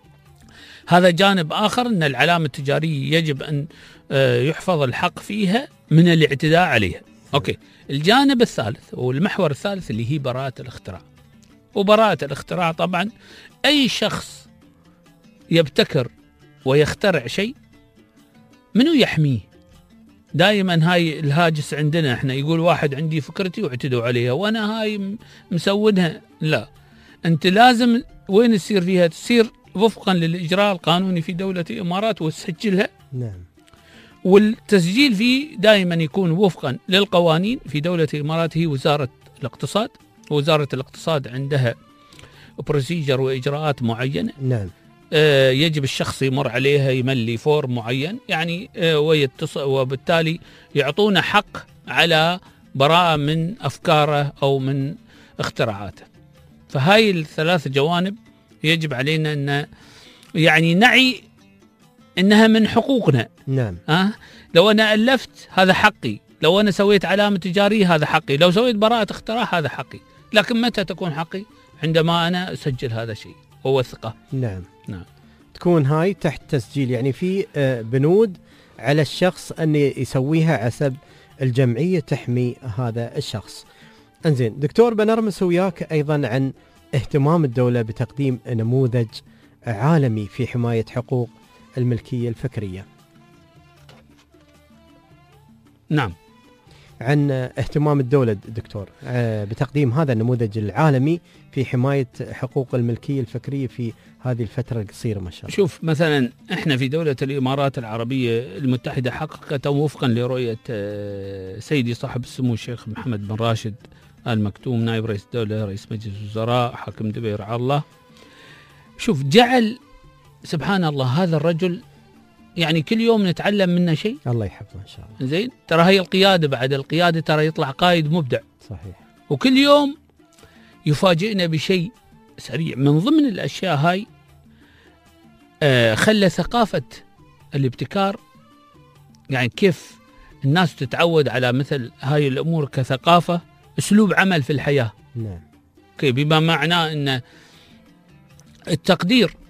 Speaker 6: هذا جانب آخر، أن العلامة التجارية يجب أن يحفظ الحق فيها من الاعتداء عليها. أوكي. الجانب الثالث والمحور الثالث اللي هي براءة الاختراع. وبراءة الاختراع طبعا أي شخص يبتكر ويخترع شيء منو يحميه؟ دائما هاي الهاجس عندنا احنا، يقول واحد عندي فكرتي واعتدوا عليها وانا هاي مسودها. لا، انت لازم وين تصير فيها؟ تصير وفقا للاجراء القانوني في دولة الامارات وتسجلها
Speaker 2: نعم.
Speaker 6: والتسجيل فيه دائما يكون وفقا للقوانين في دولة الامارات، هي وزارة الاقتصاد. وزارة الاقتصاد عندها بروسيجر واجراءات معينة
Speaker 2: نعم.
Speaker 6: آه يجب الشخص يمر عليها، يملي فورم معين يعني آه ويتصل، وبالتالي يعطونا حق على براءة من أفكاره أو من اختراعاته. فهاي الثلاث جوانب يجب علينا أن يعني نعي أنها من حقوقنا.
Speaker 2: نعم.
Speaker 6: أه؟ لو أنا ألفت هذا حقي، لو أنا سويت علامة تجارية هذا حقي، لو سويت براءة اختراع هذا حقي. لكن متى تكون حقي؟ عندما أنا أسجل هذا الشيء ووثقه.
Speaker 2: نعم.
Speaker 6: نعم.
Speaker 2: تكون هاي تحت تسجيل، يعني في بنود على الشخص أن يسويها حسب الجمعية تحمي هذا الشخص. انزين دكتور، بنرمس وياك أيضا عن اهتمام الدولة بتقديم نموذج عالمي في حماية حقوق الملكية الفكرية.
Speaker 6: نعم.
Speaker 2: عن اهتمام الدولة دكتور بتقديم هذا النموذج العالمي في حماية حقوق الملكية الفكرية في هذه الفترة القصيرة ما شاء الله.
Speaker 6: شوف مثلا احنا في دولة الإمارات العربية المتحدة حققت وفقا لرؤية سيدي صاحب السمو الشيخ محمد بن راشد آل مكتوم نائب رئيس الدولة رئيس مجلس الوزراء حاكم دبي رعاه الله. شوف جعل سبحان الله هذا الرجل يعني كل يوم نتعلم منه شيء.
Speaker 2: الله يحفظه إن شاء الله.
Speaker 6: زين، ترى هي القيادة، بعد القيادة ترى يطلع قائد مبدع.
Speaker 2: صحيح.
Speaker 6: وكل يوم يفاجئنا بشيء سريع. من ضمن الأشياء هاي آه خلى ثقافة الابتكار، يعني كيف الناس تتعود على مثل هاي الأمور كثقافة أسلوب عمل في الحياة.
Speaker 2: نعم.
Speaker 6: كيف بما معناه أن التقدير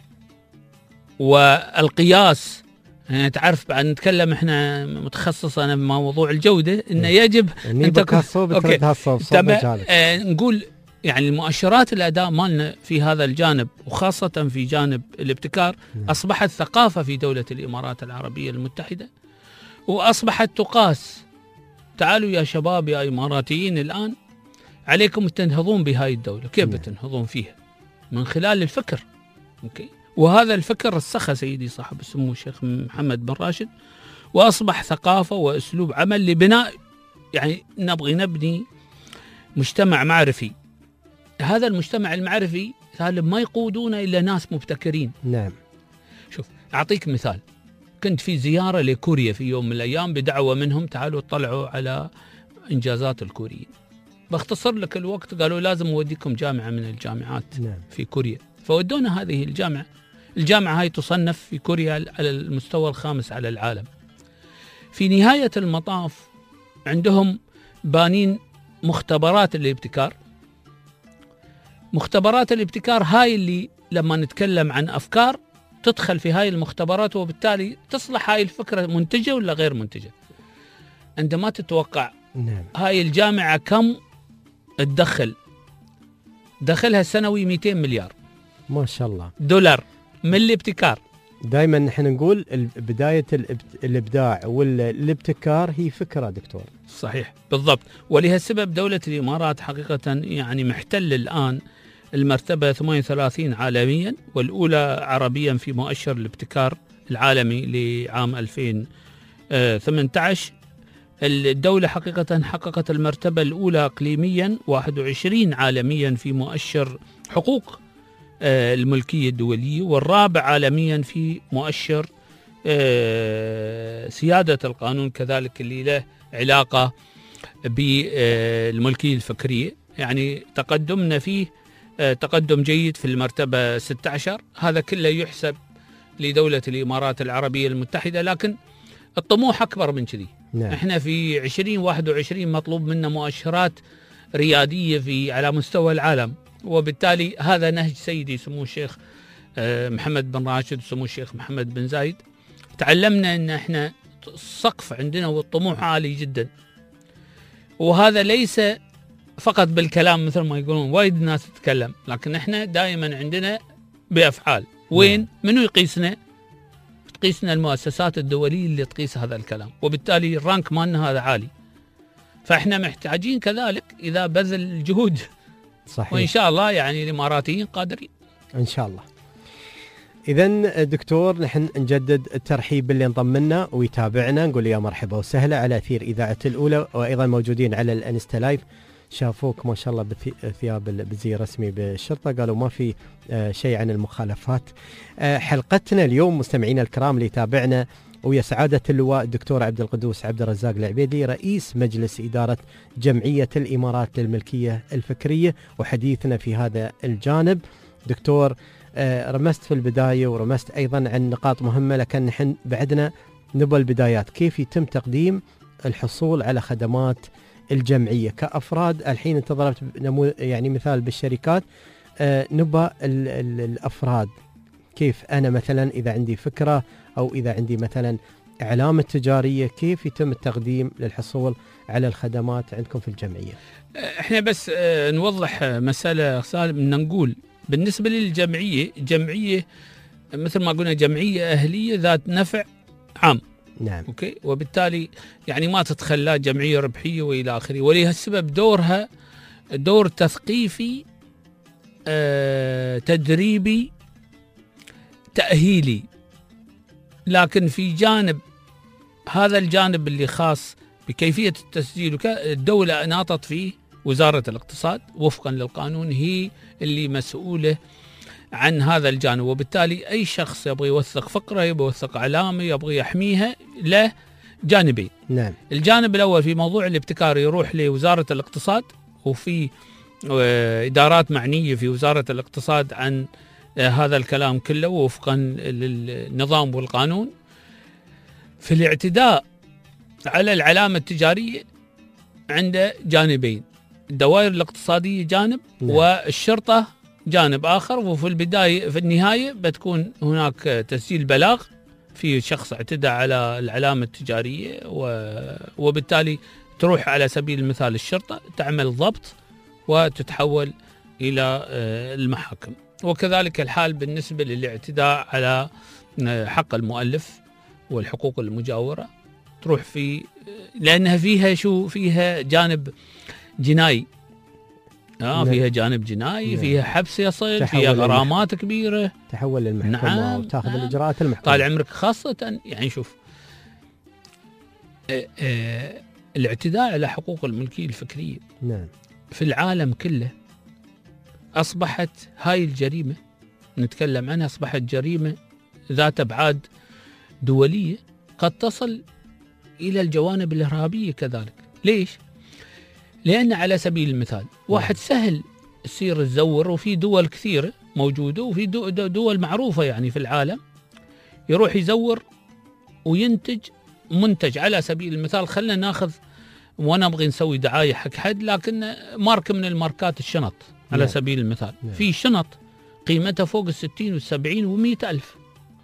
Speaker 6: والقياس، يعني تعرف بعد نتكلم احنا متخصص انا بموضوع الجوده، انه يجب
Speaker 2: ان تكون صوب تردها الصوب صوب
Speaker 6: آه نقول يعني المؤشرات الاداء مالنا في هذا الجانب وخاصه في جانب الابتكار م. اصبحت ثقافه في دوله الامارات العربيه المتحده، واصبحت تقاس. تعالوا يا شباب يا اماراتيين الان عليكم تنهضون بهاي الدوله، كيف بتنهضون فيها؟ من خلال الفكر. اوكي، وهذا الفكر رسخه سيدي صاحب السمو الشيخ محمد بن راشد، وأصبح ثقافة وأسلوب عمل لبناء، يعني نبغي نبني مجتمع معرفي. هذا المجتمع المعرفي غالب ما يقودونه إلا ناس مبتكرين.
Speaker 2: نعم.
Speaker 6: شوف أعطيك مثال، كنت في زيارة لكوريا في يوم من الأيام بدعوة منهم، تعالوا اطلعوا على إنجازات الكوريين. باختصر لك الوقت قالوا لازم أوديكم جامعة من الجامعات
Speaker 2: نعم.
Speaker 6: في كوريا، فودونا هذه الجامعة. الجامعة هاي تصنف في كوريا على المستوى الخامس على العالم. في نهاية المطاف عندهم بانين مختبرات الابتكار. مختبرات الابتكار هاي اللي لما نتكلم عن أفكار تدخل في هاي المختبرات، وبالتالي تصلح هاي الفكرة منتجة ولا غير منتجة. عندما تتوقع
Speaker 2: نعم.
Speaker 6: هاي الجامعة كم تدخل؟ دخلها السنوي مئتين مليار
Speaker 2: ما شاء الله
Speaker 6: دولار من الابتكار.
Speaker 2: دائما نحن نقول بداية الإبداع والابتكار هي فكرة دكتور.
Speaker 6: صحيح بالضبط. ولهالسبب دولة الإمارات حقيقة يعني محتل الآن المرتبة ثمانية وثلاثين عالميا، والأولى عربيا في مؤشر الابتكار العالمي لعام ألفين وثمانية عشر. الدولة حقيقة حققت المرتبة الأولى إقليميا، واحد وعشرين عالميا في مؤشر حقوق الملكية الدولية، والرابع عالميا في مؤشر سيادة القانون كذلك اللي له علاقة بالملكية الفكرية. يعني تقدمنا فيه تقدم جيد في المرتبة ستة عشر. هذا كله يحسب لدولة الإمارات العربية المتحدة، لكن الطموح أكبر من كذي.
Speaker 2: نعم.
Speaker 6: احنا في عشرين واحد وعشرين مطلوب منا مؤشرات ريادية في على مستوى العالم، وبالتالي هذا نهج سيدي سمو الشيخ محمد بن راشد وسمو الشيخ محمد بن زايد. تعلمنا ان احنا السقف عندنا والطموح عالي جدا، وهذا ليس فقط بالكلام مثل ما يقولون وايد الناس تتكلم، لكن احنا دائما عندنا بأفعال. وين منو يقيسنا؟ تقيسنا المؤسسات الدولية اللي تقيس هذا الكلام، وبالتالي الرانك مالنا هذا عالي. فاحنا محتاجين كذلك إذا بذل الجهود.
Speaker 2: صحيح.
Speaker 6: وإن شاء الله يعني الإماراتيين قادرين
Speaker 2: إن شاء الله. إذن دكتور نحن نجدد الترحيب باللي انضم لنا ويتابعنا، نقول يا مرحبا وسهلا على أثير إذاعة الأولى، وأيضا موجودين على الانستا لايف. شافوك ما شاء الله بثياب بالزي الرسمي بالشرطة، قالوا ما في شيء عن المخالفات. حلقتنا اليوم مستمعينا الكرام اللي يتابعنا ويا سعادة اللواء الدكتور عبد القدوس عبد الرزاق العبيدي، رئيس مجلس إدارة جمعية الإمارات للملكية الفكرية. وحديثنا في هذا الجانب دكتور رمست في البداية ورمست أيضا عن نقاط مهمة، لكن نحن بعدنا نبغى البدايات. كيف يتم تقديم الحصول على خدمات الجمعية كأفراد؟ الحين انت ضربت يعني مثال بالشركات، نبغى الأفراد. كيف أنا مثلا إذا عندي فكرة أو إذا عندي مثلا علامة تجارية، كيف يتم التقديم للحصول على الخدمات عندكم في الجمعية؟
Speaker 6: احنا بس نوضح مسألة سالم، نقول بالنسبة للجمعية، جمعية مثل ما قلنا جمعية أهلية ذات نفع عام.
Speaker 2: نعم.
Speaker 6: اوكي. وبالتالي يعني ما تدخل لا جمعية ربحية والى اخره، ولهالسبب دورها دور تثقيفي آه، تدريبي تأهيلي. لكن في جانب هذا الجانب اللي خاص بكيفية التسجيل الدولة ناطت فيه وزارة الاقتصاد وفقا للقانون، هي اللي مسؤولة عن هذا الجانب. وبالتالي أي شخص يبغى يوثق فقرة، يبغى يوثق علامة، يبغى يحميها، له جانبين.
Speaker 2: نعم.
Speaker 6: الجانب الأول في موضوع الابتكار يروح لوزارة الاقتصاد، وفي إدارات معنية في وزارة الاقتصاد عن هذا الكلام كله وفقا للنظام والقانون. في الاعتداء على العلامة التجارية عنده جانبين، الدوائر الاقتصادية جانب،
Speaker 2: نعم.
Speaker 6: والشرطة جانب آخر. وفي البداية في النهاية بتكون هناك تسجيل بلاغ في شخص اعتدى على العلامة التجارية، وبالتالي تروح على سبيل المثال الشرطة تعمل ضبط وتتحول إلى المحاكم. وكذلك الحال بالنسبة للاعتداء على حق المؤلف والحقوق المجاورة، تروح في لأنها فيها شو فيها جانب جنائي، آه فيها جانب جنائي، فيها حبس يصل، فيها غرامات كبيرة،
Speaker 2: تحول للمحكمة. نعم. وتاخذ
Speaker 6: نعم.
Speaker 2: الإجراءات المحكمة.
Speaker 6: طال عمرك. خاصة يعني شوف اه اه الاعتداء على حقوق الملكية الفكرية
Speaker 2: نعم.
Speaker 6: في العالم كله أصبحت هاي الجريمة نتكلم عنها، أصبحت جريمة ذات أبعاد دولية قد تصل إلى الجوانب الإرهابية كذلك. ليش؟ لأن على سبيل المثال واحد سهل يصير تزور، وفي دول كثيرة موجودة وفي دول معروفة يعني في العالم، يروح يزور وينتج منتج. على سبيل المثال خلنا ناخذ، وانا ابغي نسوي دعاية حق حد، لكن ماركة من الماركات الشنط على
Speaker 2: نعم.
Speaker 6: سبيل المثال
Speaker 2: نعم.
Speaker 6: في شنط قيمتها فوق الستين والسبعين ومئة ألف.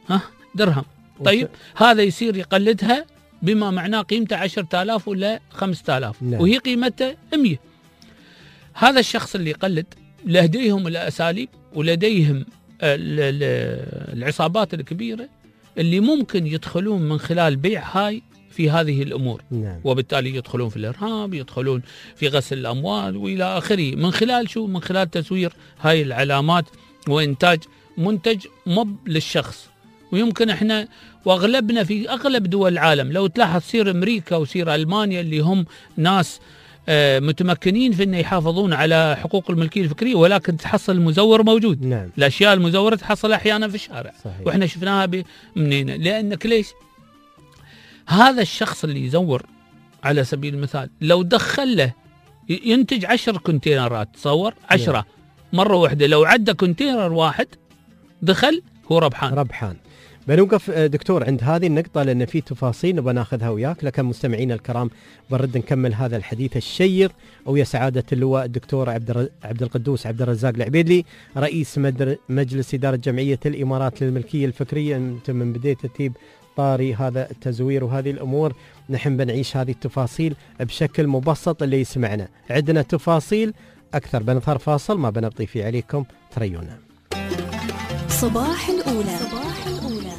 Speaker 6: ها درهم. طيب هذا يصير يقلدها بما معناه قيمته عشرة آلاف ولا خمسة آلاف، نعم. وهي قيمته مية. هذا الشخص اللي يقلد لديهم الأساليب ولديهم العصابات الكبيرة اللي ممكن يدخلون من خلال بيع هاي في هذه الأمور، نعم. وبالتالي يدخلون في الإرهاب، يدخلون في غسل الأموال وإلى آخره، من خلال شو؟ من خلال تزوير هاي العلامات وإنتاج منتج مب للشخص. ويمكن احنا واغلبنا في اغلب دول العالم لو تلاحظ سير امريكا وسير المانيا اللي هم ناس آه متمكنين في انه يحافظون على حقوق الملكيه الفكريه، ولكن تحصل المزور موجود، نعم. الاشياء المزوره تحصل احيانا في الشارع، صحيح. واحنا شفناها منين؟ لانك ليش؟ هذا الشخص اللي يزور على سبيل المثال لو دخل له ينتج عشر كونتينرات، تصور عشرة، نعم. مره واحده لو عدى كونتينر واحد دخل هو ربحان
Speaker 2: ربحان. بنوقف دكتور عند هذه النقطة لأن في تفاصيل نبغى ناخذها وياك، لكن مستمعينا الكرام برد نكمل هذا الحديث الشيق ويا سعادة اللواء الدكتور عبد عبد القدوس عبد الرزاق العبيدلي رئيس مجلس إدارة جمعية الإمارات للملكية الفكرية. أنت من بداية ترتيب طاري هذا التزوير وهذه الأمور، نحن بنعيش هذه التفاصيل بشكل مبسط اللي يسمعنا، عندنا تفاصيل أكثر. بنظهر فاصل ما بنبطي فيه عليكم، تريونا.
Speaker 1: صباح الأولى. صباح الأولى.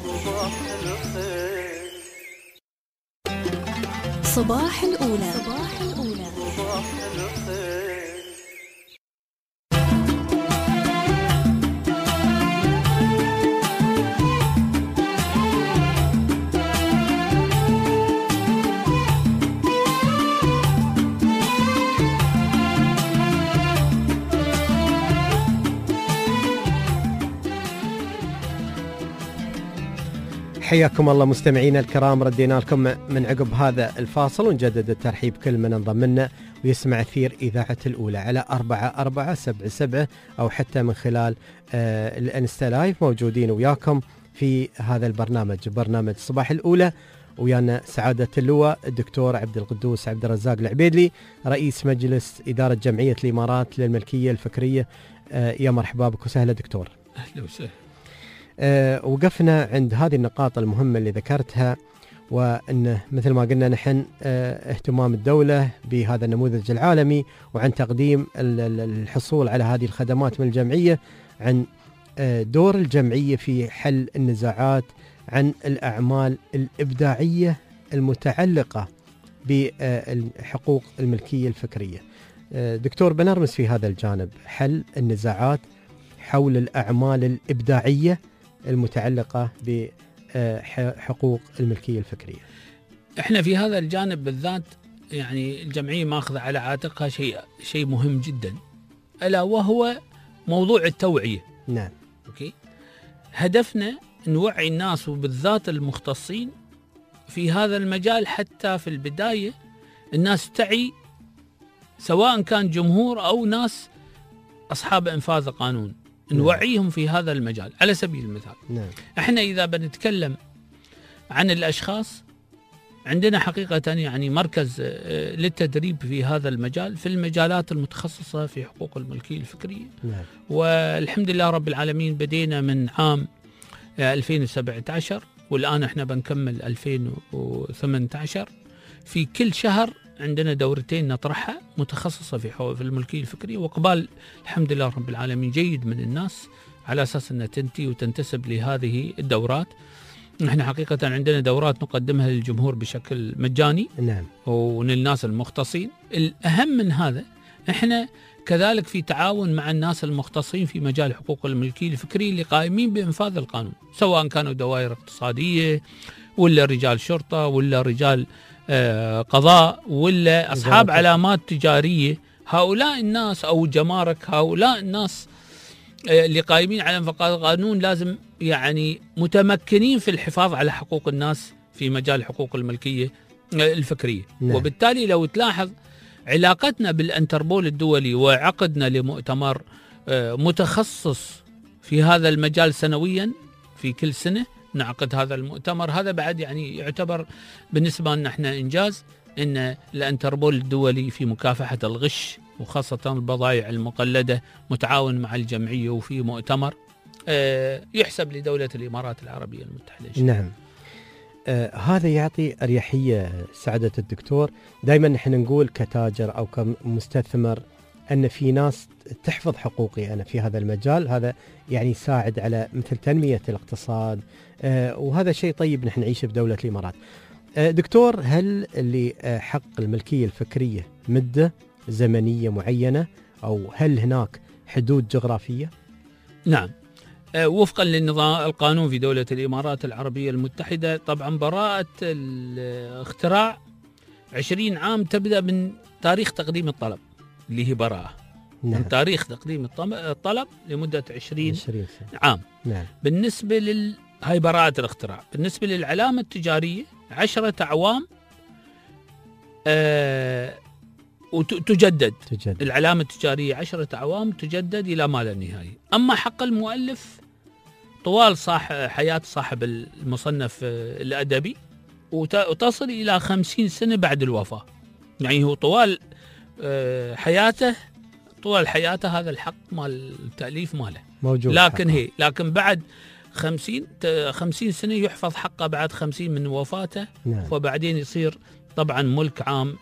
Speaker 1: صباح الأولى. صباح الأولى.
Speaker 2: حياكم الله مستمعينا الكرام، ردينا لكم من عقب هذا الفاصل ونجدد الترحيب كل من انضم لنا ويسمع أثير إذاعة الأولى على أربعة أربعة سبعة سبعة أو حتى من خلال آه الانستا لايف. موجودين وياكم في هذا البرنامج، برنامج صباح الأولى، ويانا سعادة اللواء الدكتور عبد القدوس عبد الرزاق العبيدلي رئيس مجلس إدارة جمعية الإمارات للملكية الفكرية. آه يا مرحبا بك وسهلا دكتور.
Speaker 6: أهلا وسهلا.
Speaker 2: أه وقفنا عند هذه النقاط المهمة اللي ذكرتها، وأنه مثل ما قلنا نحن أه اهتمام الدولة بهذا النموذج العالمي وعن تقديم الحصول على هذه الخدمات من الجمعية، عن أه دور الجمعية في حل النزاعات، عن الأعمال الإبداعية المتعلقة بحقوق الملكية الفكرية. أه دكتور بنرمس في هذا الجانب، حل النزاعات حول الأعمال الإبداعية المتعلقة بحقوق الملكية الفكرية.
Speaker 6: احنا في هذا الجانب بالذات يعني الجمعية ماخذة على عاتقها شيء شيء مهم جدا، ألا وهو موضوع التوعية.
Speaker 2: نعم.
Speaker 6: اوكي. هدفنا نوعي الناس وبالذات المختصين في هذا المجال، حتى في البداية الناس تعي، سواء كان جمهور أو ناس أصحاب إنفاذ قانون، نوعيهم في هذا المجال. على سبيل المثال،
Speaker 2: نعم.
Speaker 6: احنا إذا بنتكلم عن الأشخاص، عندنا حقيقة يعني مركز للتدريب في هذا المجال، في المجالات المتخصصة في حقوق الملكية الفكرية.
Speaker 2: نعم.
Speaker 6: والحمد لله رب العالمين بدينا من عام ألفين وسبعة عشر والآن احنا بنكمل ألفين وثمانية عشر. في كل شهر عندنا دورتين نطرحها متخصصة في في الملكية الفكرية، وإقبال الحمد لله رب العالمين جيد من الناس على أساس أنها تنتي وتنتسب لهذه الدورات. نحن حقيقة عندنا دورات نقدمها للجمهور بشكل مجاني،
Speaker 2: نعم،
Speaker 6: وللناس المختصين. الأهم من هذا احنا كذلك في تعاون مع الناس المختصين في مجال حقوق الملكية الفكرية اللي قائمين بإنفاذ القانون، سواء كانوا دوائر اقتصادية ولا رجال شرطة ولا رجال قضاء ولا أصحاب علامات تجارية. هؤلاء الناس أو جمارك، هؤلاء الناس اللي قائمين على انفاذ القانون لازم يعني متمكنين في الحفاظ على حقوق الناس في مجال حقوق الملكية الفكرية. نعم. وبالتالي لو تلاحظ علاقتنا بالانتربول الدولي وعقدنا لمؤتمر متخصص في هذا المجال سنويا، في كل سنة نعقد هذا المؤتمر. هذا بعد يعني يعتبر بالنسبة لنا احنا إنجاز، إن الانتربول الدولي في مكافحة الغش وخاصة البضائع المقلدة متعاون مع الجمعية وفي مؤتمر يحسب لدولة الإمارات العربية المتحدة.
Speaker 2: نعم. آه هذا يعطي أريحية سعادة الدكتور. دائما نحن نقول كتاجر أو كمستثمر أن في ناس تحفظ حقوقي أنا في هذا المجال، هذا يعني يساعد على مثل تنمية الاقتصاد، آه وهذا شيء طيب نحن نعيشه في دولة الإمارات. آه دكتور، هل اللي آه حق الملكية الفكرية مدة زمنية معينة أو هل هناك حدود جغرافية؟
Speaker 6: نعم، وفقا للنظام القانون في دولة الإمارات العربية المتحدة، طبعا براءة الاختراع عشرين عام تبدأ من تاريخ تقديم الطلب اللي هي براءة. نعم. من تاريخ تقديم الطلب لمدة عشرين عام.
Speaker 2: نعم.
Speaker 6: بالنسبة لل هاي براءة الاختراع. بالنسبة للعلامة التجارية عشرة أعوام أه وتجدد.
Speaker 2: تجدد.
Speaker 6: العلامة التجارية عشرة أعوام تجدد إلى ما لا نهاية. أما حق المؤلف طوال صاح حياة صاحب المصنف الأدبي وتصل إلى خمسين سنة بعد الوفاة، يعني هو طوال حياته طوال حياته هذا الحق مال التأليف ماله
Speaker 2: موجود،
Speaker 6: لكن هي لكن بعد خمسين خمسين سنة يحفظ حقه بعد خمسين من وفاته.
Speaker 2: نعم.
Speaker 6: وبعدين يصير طبعا ملك عام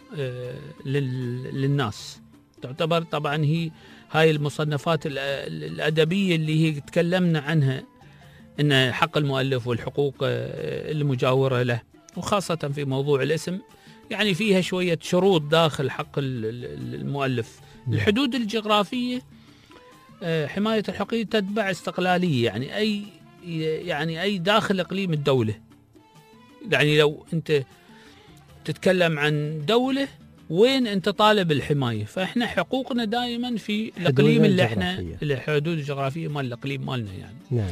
Speaker 6: للناس. تعتبر طبعا هي هاي المصنفات الأدبية اللي هي تكلمنا عنها إن حق المؤلف والحقوق المجاورة له، وخاصة في موضوع الاسم يعني فيها شوية شروط داخل حق المؤلف. الحدود الجغرافية حماية الحقوق تتبع استقلالية، يعني أي يعني أي داخل إقليم الدولة. يعني لو أنت تتكلم عن دولة وين أنت طالب الحماية، فإحنا حقوقنا دائما في الإقليم اللي إحنا الحدود الجغرافية مال الإقليم مالنا يعني.
Speaker 2: نعم.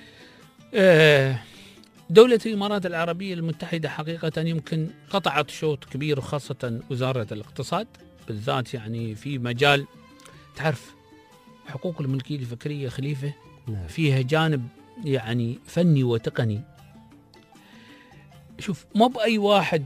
Speaker 6: دولة الإمارات العربية المتحدة حقيقة يمكن قطعت شوط كبير، وخاصة وزارة الاقتصاد بالذات، يعني في مجال تعرف حقوق الملكية الفكرية خليفة.
Speaker 2: نعم.
Speaker 6: فيها جانب يعني فني وتقني. شوف، ما بأي واحد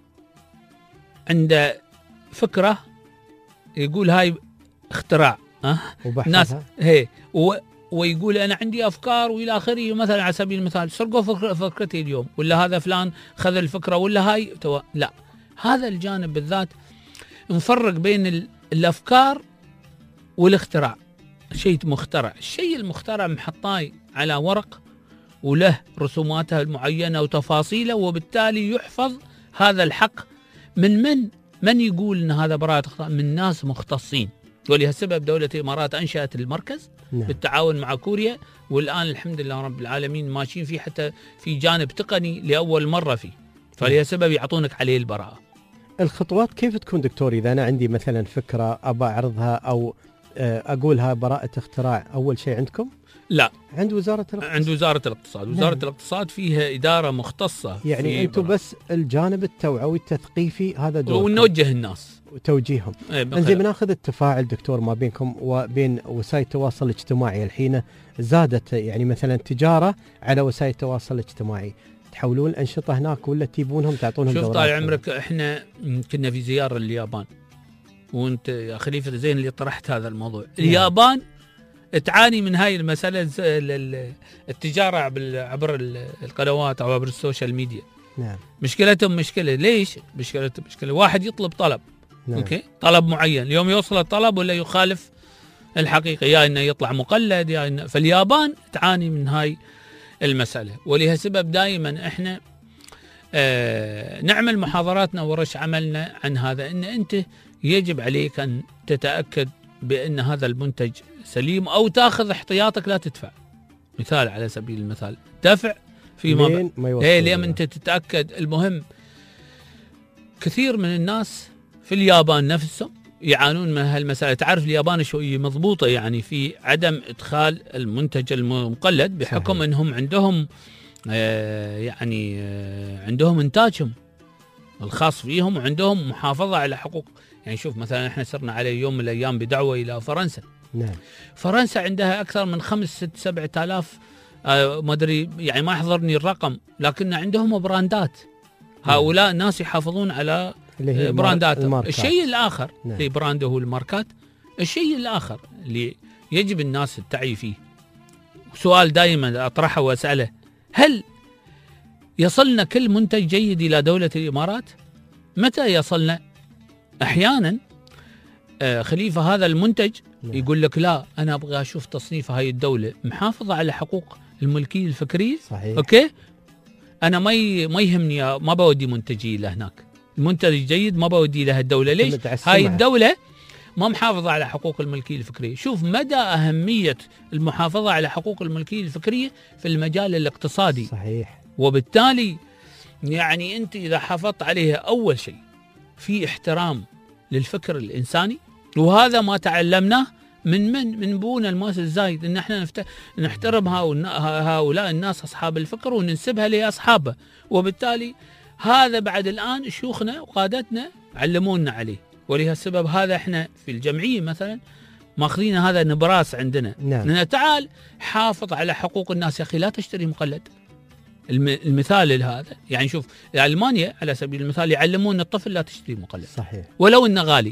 Speaker 6: عنده فكرة يقول هاي اختراع أه؟ ناس هي و... ويقول أنا عندي أفكار وإلى آخره. مثلا على سبيل المثال سرقوا فكر... فكرتي اليوم، ولا هذا فلان خذ الفكرة، ولا هاي تو... لا، هذا الجانب بالذات نفرق بين ال... الأفكار والاختراع. شيء مخترع، الشيء المخترع محطاي على ورق وله رسوماته المعينة وتفاصيله، وبالتالي يحفظ هذا الحق من من من يقول ان هذا براءة اختراع؟ من ناس مختصين. ولهالسبب دولة الإمارات أنشأت المركز. نعم. بالتعاون مع كوريا، والآن الحمد لله رب العالمين ماشيين فيه، حتى في جانب تقني لأول مرة فيه، فلهالسبب يعطونك عليه البراءة.
Speaker 2: الخطوات كيف تكون دكتور إذا أنا عندي مثلا فكرة أبى أعرضها أو أقولها براءة اختراع؟ أول شيء عندكم؟
Speaker 6: لا،
Speaker 2: عند وزارة الاقتصاد.
Speaker 6: عند وزارة الاقتصاد. وزارة نعم. الاقتصاد فيها إدارة مختصة،
Speaker 2: يعني أنتم بس الجانب التوعوي التثقيفي هذا دوركم،
Speaker 6: ونوجه الناس
Speaker 2: وتوجيههم. انزين، بناخذ التفاعل دكتور ما بينكم وبين وسائل التواصل الاجتماعي. الحين زادت يعني مثلا تجارة على وسائل التواصل الاجتماعي، تحولون الأنشطة هناك ولا تجيبونهم تعطونهم دورات؟
Speaker 6: شوف طال عمرك، احنا كنا في زيارة لليابان، وانت يا خليفة زين اللي طرحت هذا الموضوع. نعم. اليابان تعاني من هاي المسألة، التجارة عبر القنوات أو عبر السوشيال ميديا.
Speaker 2: نعم.
Speaker 6: مشكلتهم مشكلة. ليش؟ مشكلة مشكلة واحد يطلب طلب.
Speaker 2: نعم.
Speaker 6: أوكي؟ طلب معين، اليوم يوصل الطلب ولا يخالف الحقيقة، يا إنه يطلع مقلد، يا إنه. فاليابان تعاني من هاي المسألة، ولهالسبب دائما إحنا آه نعمل محاضراتنا ورش عملنا عن هذا، إن أنت يجب عليك أن تتأكد بأن هذا المنتج سليم، أو تأخذ احتياطك لا تدفع. مثال على سبيل المثال، دفع في
Speaker 2: ما, ما
Speaker 6: ايه لين انت تتأكد. المهم كثير من الناس في اليابان نفسهم يعانون من هالمسألة. تعرف اليابان شوية مضبوطة يعني في عدم إدخال المنتج المقلد، بحكم صحيح. أنهم عندهم آه يعني آه عندهم إنتاجهم الخاص فيهم، وعندهم محافظة على حقوق. يعني شوف مثلا احنا صرنا على يوم من الأيام بدعوة إلى فرنسا.
Speaker 2: نعم.
Speaker 6: فرنسا عندها أكثر من خمس ست سبعة آلاف آه ما أدري يعني ما يحضرني الرقم، لكن عندهم براندات. هؤلاء الناس يحافظون على برانداتهم. الشيء الآخر
Speaker 2: نعم.
Speaker 6: اللي براندة هو الماركات. الشيء الآخر اللي يجب الناس التعي فيه، سؤال دائما أطرحه وأسأله، هل يصلنا كل منتج جيد إلى دولة الإمارات؟ متى يصلنا؟ أحيانا آه خليفة هذا المنتج يقول لك لا أنا أبغى أشوف تصنيف هاي الدولة محافظة على حقوق الملكية الفكرية.
Speaker 2: صحيح.
Speaker 6: أوكي، أنا ما ما يهمني، ما بودي منتجي لهناك، المنتج الجيد ما بودي له الدولة. ليش؟ هاي الدولة ما محافظة على حقوق الملكية الفكرية. شوف مدى أهمية المحافظة على حقوق الملكية الفكرية في المجال الاقتصادي.
Speaker 2: صحيح.
Speaker 6: وبالتالي يعني أنت إذا حافظت عليها، أول شيء في احترام للفكر الإنساني، وهذا ما تعلمناه من من من بونا الماس الزايد، ان احنا نفت... نحترم هؤلاء الناس اصحاب الفكر وننسبها لاصحابه. وبالتالي هذا بعد الان شيوخنا وقادتنا علمونا عليه، ولهالسبب هذا احنا في الجمعيه مثلا ماخذين هذا نبراس عندنا.
Speaker 2: نعم.
Speaker 6: إن تعال حافظ على حقوق الناس يا اخي، لا تشتري مقلد. المثال لهذا يعني شوف المانيا على سبيل المثال يعلمون الطفل لا تشتري مقلد.
Speaker 2: صحيح.
Speaker 6: ولو انه غالي،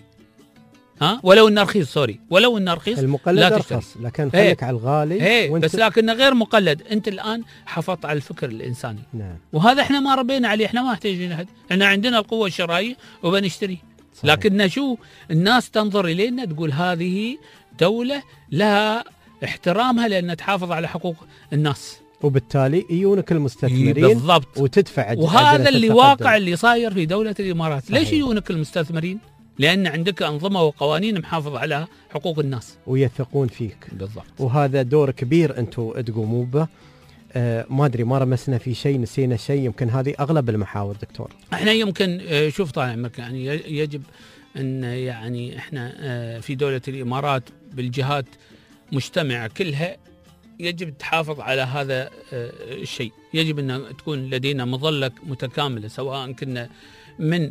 Speaker 6: ها ولو انه رخيص، سوري ولو انه رخيص،
Speaker 2: المقلد
Speaker 6: لا
Speaker 2: ارخص، لكن خليك على الغالي.
Speaker 6: هي بس لكنه غير مقلد. انت الان حافظت على الفكر الانساني.
Speaker 2: نعم.
Speaker 6: وهذا احنا ما ربينا عليه، احنا ما محتاجين احد، احنا عندنا القوه الشرائيه وبنشتري. لكن شو الناس تنظر الينا تقول هذه دوله لها احترامها لان تحافظ على حقوق الناس،
Speaker 2: وبالتالي يجونك المستثمرين
Speaker 6: بالضبط
Speaker 2: وتدفع.
Speaker 6: وهذا اللي واقع اللي صاير في دولة الإمارات.
Speaker 2: صحيح.
Speaker 6: ليش يجونك المستثمرين؟ لأن عندك أنظمة وقوانين محافظة على حقوق الناس
Speaker 2: ويثقون فيك.
Speaker 6: بالضبط.
Speaker 2: وهذا دور كبير أنتم تقوموا به. آه ما أدري ما رمسنا في شيء، نسينا شيء، يمكن هذه أغلب المحاور دكتور.
Speaker 6: احنا يمكن آه شوف طال عمرك يعني يجب أن يعني احنا آه في دولة الإمارات بالجهات مجتمعة كلها يجب تحافظ على هذا الشيء. يجب أن تكون لدينا مظلة متكاملة، سواء كنا من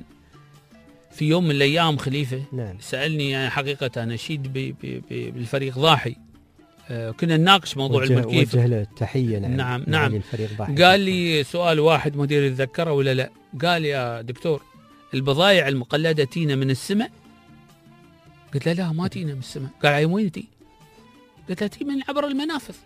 Speaker 6: في يوم من الأيام خليفة.
Speaker 2: نعم.
Speaker 6: سألني يعني حقيقة أنا أشيد بالفريق ضاحي، كنا نناقش موضوع
Speaker 2: وجه
Speaker 6: الملكية.
Speaker 2: وجه له التحية. نعم
Speaker 6: نعم, نعم.
Speaker 2: ضاحي.
Speaker 6: قال لي سؤال واحد مدير يتذكره ولا لا، قال يا دكتور البضائع المقلدة تينا من السماء؟ قلت له لا ما تينا من السماء. قال عين وين تي؟ قلت له تي من عبر المنافذ.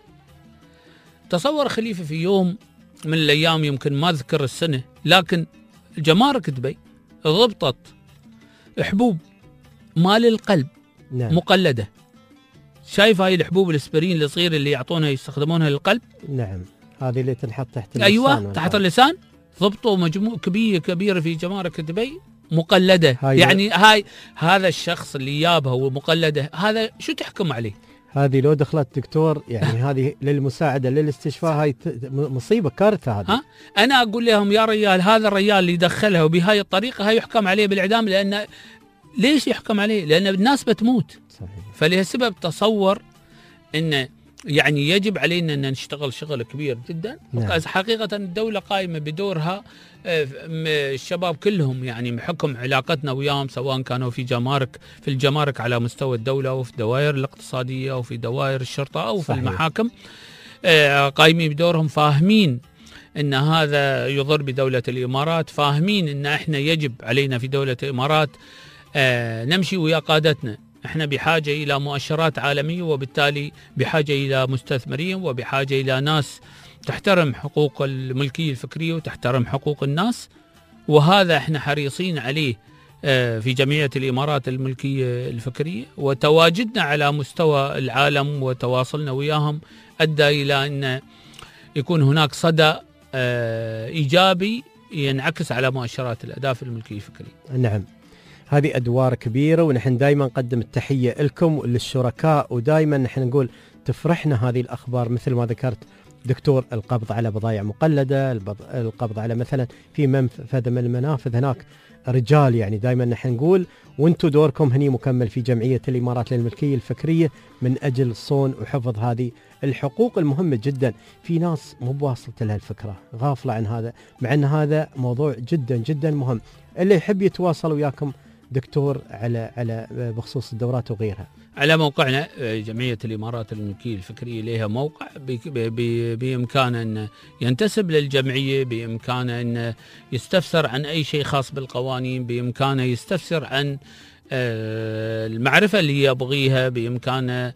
Speaker 6: تصور خليفة في يوم من الأيام يمكن ما أذكر السنة، لكن جمارك دبي ضبطت حبوب مال القلب.
Speaker 2: نعم.
Speaker 6: مقلدة. شايف هاي الحبوب الاسبرين الصغيرة اللي يعطونها يستخدمونها للقلب؟
Speaker 2: نعم. هذه اللي تنحط تحت اللسان.
Speaker 6: أيوة تحت اللسان. ضبطوا مجموع كبير كبيرة في جمارك دبي مقلدة. هاي يعني هاي هذا الشخص اللي جابها ومقلدة، هذا شو تحكم عليه؟
Speaker 2: هذه لو دخلت دكتور يعني هذه للمساعدة للاستشفاء، هاي مصيبة كارثة هذه.
Speaker 6: ها؟ أنا أقول لهم يا رجال هذا الرجال اللي دخلها وبهاي الطريقة هاي يحكم عليه بالإعدام. لأن ليش يحكم عليه؟ لأن الناس بتموت.
Speaker 2: صحيح.
Speaker 6: فلهالسبب تصور إن يعني يجب علينا أن نشتغل شغل كبير جدا.
Speaker 2: نعم.
Speaker 6: حقيقة الدولة قائمة بدورها، الشباب كلهم يعني بحكم علاقتنا وياهم سواء كانوا في جمارك في الجمارك على مستوى الدولة أو في الدوائر الاقتصادية أو في دوائر الشرطة أو في
Speaker 2: صحيح.
Speaker 6: المحاكم، قائمين بدورهم، فاهمين أن هذا يضر بدولة الإمارات، فاهمين أن إحنا يجب علينا في دولة الإمارات نمشي ويا قادتنا. احنا بحاجة إلى مؤشرات عالمية، وبالتالي بحاجة إلى مستثمرين، وبحاجة إلى ناس تحترم حقوق الملكية الفكرية وتحترم حقوق الناس. وهذا احنا حريصين عليه في جمعية الإمارات الملكية الفكرية، وتواجدنا على مستوى العالم وتواصلنا وياهم أدى إلى أن يكون هناك صدى إيجابي ينعكس على مؤشرات الأداء في الملكية الفكرية.
Speaker 2: نعم. هذه أدوار كبيرة، ونحن دائما نقدم التحية لكم وللشركاء، ودائما نحن نقول تفرحنا هذه الأخبار مثل ما ذكرت دكتور، القبض على بضائع مقلدة، القبض على مثلا في منفذ من المنافذ هناك رجال، يعني دائما نحن نقول وانتم دوركم هني مكمل في جمعية الإمارات للملكية الفكرية من أجل صون وحفظ هذه الحقوق المهمة جدا. في ناس مو بواصلة لها الفكرة، غافلة عن هذا، مع أن هذا موضوع جدا جدا مهم. اللي يحب يتواصل وياكم دكتور على على بخصوص الدورات وغيرها
Speaker 6: على موقعنا جمعية الإمارات الملكية الفكرية، لها موقع بإمكانه أن ينتسب للجمعية، بإمكانه أن يستفسر عن أي شيء خاص بالقوانين، بإمكانه يستفسر عن المعرفة اللي يبغيها، بإمكانه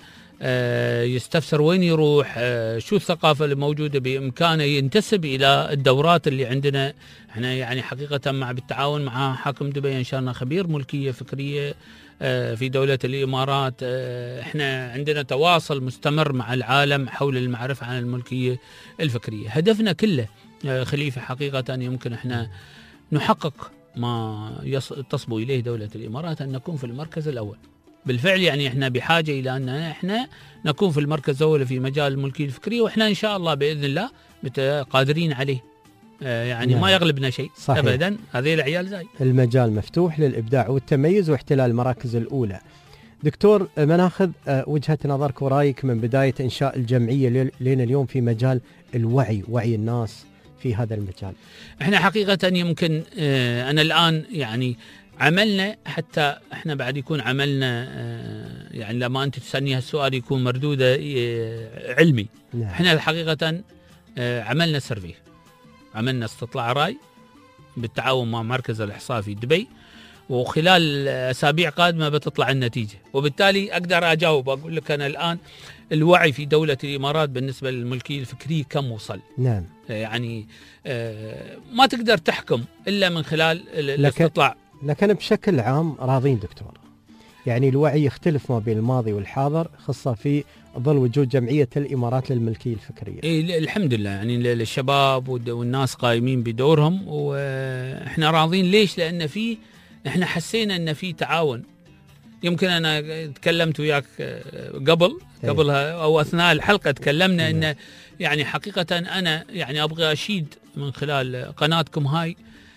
Speaker 6: يستفسر وين يروح، شو الثقافة اللي موجودة، بإمكانه ينتسب إلى الدورات اللي عندنا. احنا يعني حقيقة مع بالتعاون مع حاكم دبي انشأنا خبير ملكية فكرية في دولة الإمارات. احنا عندنا تواصل مستمر مع العالم حول المعرفة عن الملكية الفكرية. هدفنا كله خليفة حقيقة يمكن احنا نحقق ما تصبو إليه دولة الإمارات، أن نكون في المركز الأول. بالفعل يعني احنا بحاجة إلى أن احنا نكون في المركز الأول في مجال الملكية الفكرية، واحنا إن شاء الله بإذن الله قادرين عليه. يعني نعم. ما يغلبنا شيء صحيح. أبدا، هذه العيال زي
Speaker 2: المجال مفتوح للإبداع والتميز واحتلال المراكز الأولى. دكتور، مناخذ وجهة نظرك ورايك من بداية إنشاء الجمعية لين اليوم في مجال الوعي، وعي الناس في هذا المجال.
Speaker 6: احنا حقيقة يمكن اه أنا الآن يعني عملنا، حتى احنا بعد يكون عملنا اه يعني لما أنت تسألني هالسؤال يكون مردودة اه علمي. نعم. احنا حقيقة اه عملنا سيرفي، عملنا استطلاع رأي بالتعاون مع مركز الإحصاء في دبي، وخلال أسابيع قادمة بتطلع النتيجة، وبالتالي أقدر أجاوب أقول لك أنا الآن الوعي في دولة الإمارات بالنسبة للملكية الفكرية كم وصل.
Speaker 2: نعم.
Speaker 6: يعني آه ما تقدر تحكم إلا من خلال الاستطلاع.
Speaker 2: لكن بشكل عام راضين دكتور، يعني الوعي يختلف ما بين الماضي والحاضر، خاصة في ظل وجود جمعية الإمارات للملكية الفكرية.
Speaker 6: إيه الحمد لله، يعني الشباب والناس قائمين بدورهم، وإحنا راضين. ليش؟ لأن في إحنا حسينا أن في تعاون. يمكن أنا تكلمت وياك قبل قبلها أو أثناء الحلقة تكلمنا أن يعني حقيقة أنا يعني أبغى أشيد من خلال قناتكم هاي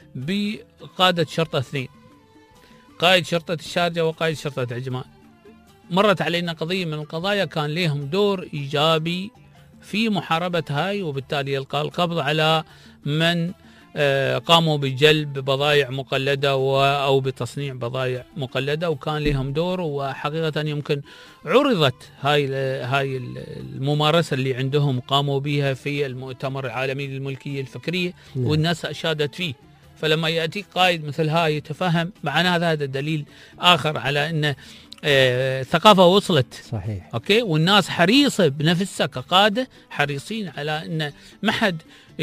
Speaker 6: بقادة شرطة اثنين، قائد شرطة الشارجة وقائد شرطة عجمان. مرت علينا قضية من القضايا كان لهم دور إيجابي في محاربة هاي، وبالتالي يلقى القبض على من قاموا بجلب بضائع مقلدة أو بتصنيع بضائع مقلدة، وكان لهم دور. وحقيقة يمكن عرضت هاي هاي الممارسة اللي عندهم قاموا بها في المؤتمر العالمي للملكية الفكرية، والناس أشادت فيه. فلما يأتي قائد مثل هاي يتفهم معناه، هذا دليل آخر على أن الثقافة وصلت.
Speaker 2: صحيح.
Speaker 6: أوكي، والناس حريصة بنفسها كقادة، حريصين على أن ما حد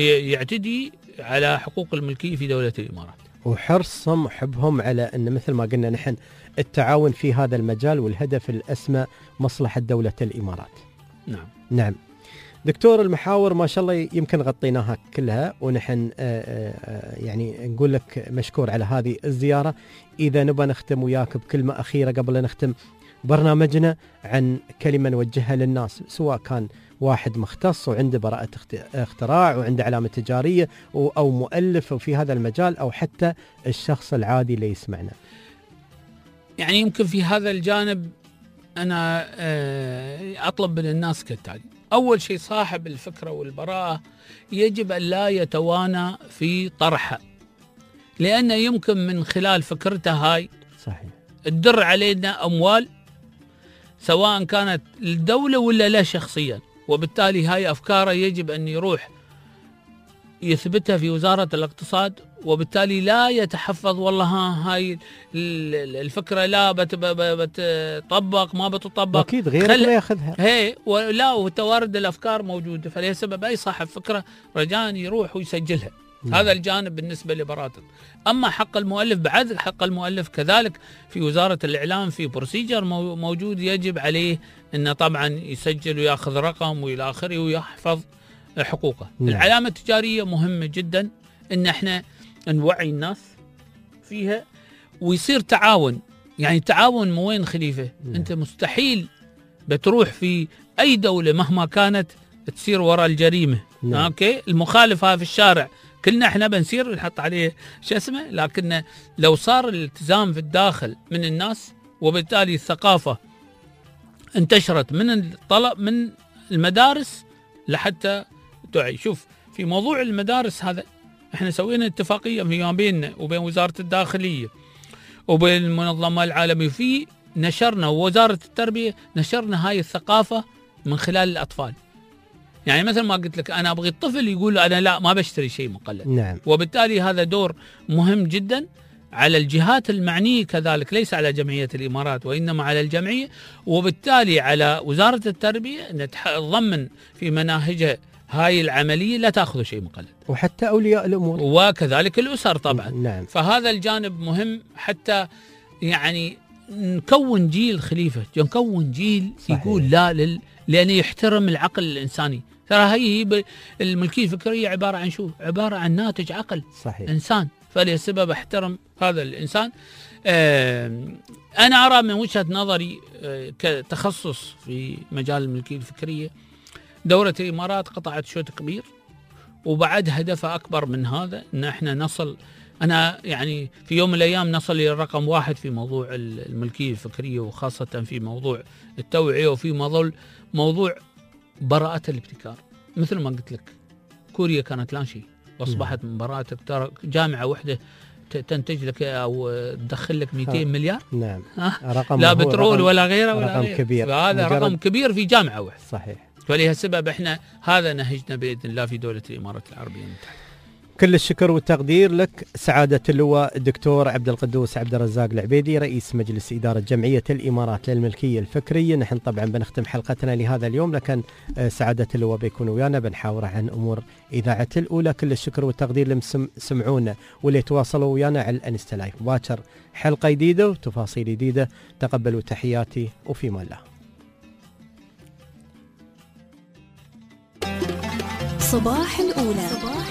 Speaker 6: يعتدي على حقوق الملكية في دولة الإمارات،
Speaker 2: وحرصهم وحبهم على أن مثل ما قلنا نحن التعاون في هذا المجال، والهدف الأسمى مصلحة دولة الإمارات.
Speaker 6: نعم.
Speaker 2: نعم دكتور، المحاور ما شاء الله يمكن غطيناها كلها، ونحن يعني نقول لك مشكور على هذه الزيارة. إذا نبغى نختم وياك بكلمة أخيرة قبل أن نختم برنامجنا، عن كلمة نوجهها للناس، سواء كان واحد مختص وعنده براءة اختراع وعنده علامة تجارية أو مؤلف في هذا المجال، أو حتى الشخص العادي اللي يسمعنا.
Speaker 6: يعني يمكن في هذا الجانب أنا أطلب من الناس كالتالي: أول شيء صاحب الفكرة والبراءة يجب أن لا يتوانى في طرحها، لأن يمكن من خلال فكرته هاي
Speaker 2: صحيح
Speaker 6: تدر علينا أموال، سواء كانت للدولة ولا لا شخصيا، وبالتالي هاي أفكاره يجب أن يروح يثبتها في وزارة الاقتصاد، وبالتالي لا يتحفظ والله ها هاي الفكرة لا بتطبق ما بتطبق،
Speaker 2: أكيد غيرك لا يأخذها.
Speaker 6: هي ولا وتوارد الأفكار موجودة، فليه سبب أي صاحب فكرة رجاء يروح ويسجلها. مم. هذا الجانب بالنسبة لبراءة. أما حق المؤلف، بعد حق المؤلف كذلك في وزارة الإعلام في بروسيجر موجود، يجب عليه أنه طبعا يسجل ويأخذ رقم وإلى آخره ويحفظ حقوقه. مم. العلامة التجارية مهمة جدا أن احنا نوعي الناس فيها ويصير تعاون. يعني تعاون مو وين خليفة. مم. أنت مستحيل بتروح في أي دولة مهما كانت تصير وراء الجريمة. مم. أوكي، المخالفة في الشارع كلنا احنا بنسير نحط عليه شو اسمه، لكن لو صار الالتزام في الداخل من الناس، وبالتالي الثقافة انتشرت من الطلب من المدارس لحتى تعي. شوف في موضوع المدارس هذا احنا سوينا اتفاقية ما بيننا وبين وزارة الداخلية وبين المنظمة العالمية، في نشرنا ووزارة التربية نشرنا هاي الثقافة من خلال الأطفال. يعني مثل ما قلت لك أنا أبغي الطفل يقول أنا لا ما بشتري شيء مقلد.
Speaker 2: نعم.
Speaker 6: وبالتالي هذا دور مهم جدا على الجهات المعنية كذلك، ليس على جمعية الإمارات وإنما على الجمعية، وبالتالي على وزارة التربية أن تضمن في مناهجها هاي العملية لا تأخذ شيء مقلد،
Speaker 2: وحتى أولياء الأمور
Speaker 6: وكذلك الأسر طبعا.
Speaker 2: نعم.
Speaker 6: فهذا الجانب مهم حتى يعني نكون جيل خليفة، نكون جيل صحيح. يقول لا لل... لأنه يحترم العقل الإنساني. ترى هي هي الملكية الفكرية عبارة عن شو؟ عبارة عن ناتج عقل
Speaker 2: صحيح.
Speaker 6: إنسان، فلسبب احترم هذا الإنسان. أنا أرى من وجهة نظري كتخصص في مجال الملكية الفكرية دولة الإمارات قطعت شوط كبير، وبعد هدفها أكبر من هذا، أن احنا نصل، أنا يعني في يوم من الأيام نصل إلى رقم واحد في موضوع الملكية الفكرية، وخاصة في موضوع التوعية وفي موضوع موضوع براءة الابتكار. مثل ما قلت لك كوريا كانت لا شيء واصبحت من براءة ترى جامعة واحدة تنتج لك او تدخل لك مئتين مليار.
Speaker 2: نعم.
Speaker 6: رقم لا بترول ولا غيره ولا
Speaker 2: رقم
Speaker 6: غيره.
Speaker 2: كبير.
Speaker 6: هذا رقم كبير في جامعة واحدة.
Speaker 2: صحيح.
Speaker 6: فلهالسبب احنا هذا نهجنا باذن الله في دولة الامارات العربية المتحدة.
Speaker 2: كل الشكر والتقدير لك سعادة اللواء الدكتور عبد القدوس عبد الرزاق العبيدي، رئيس مجلس إدارة جمعية الإمارات للملكية الفكرية. نحن طبعا بنختم حلقتنا لهذا اليوم، لكن سعادة اللواء بيكون ويانا بنحاور عن أمور إذاعة الأولى. كل الشكر والتقدير لمن سمعونا واللي يتواصلوا ويانا على الانستا لايف. باكر حلقة جديدة وتفاصيل جديدة. تقبلوا تحياتي وفي امان الله.
Speaker 1: صباح الأولى.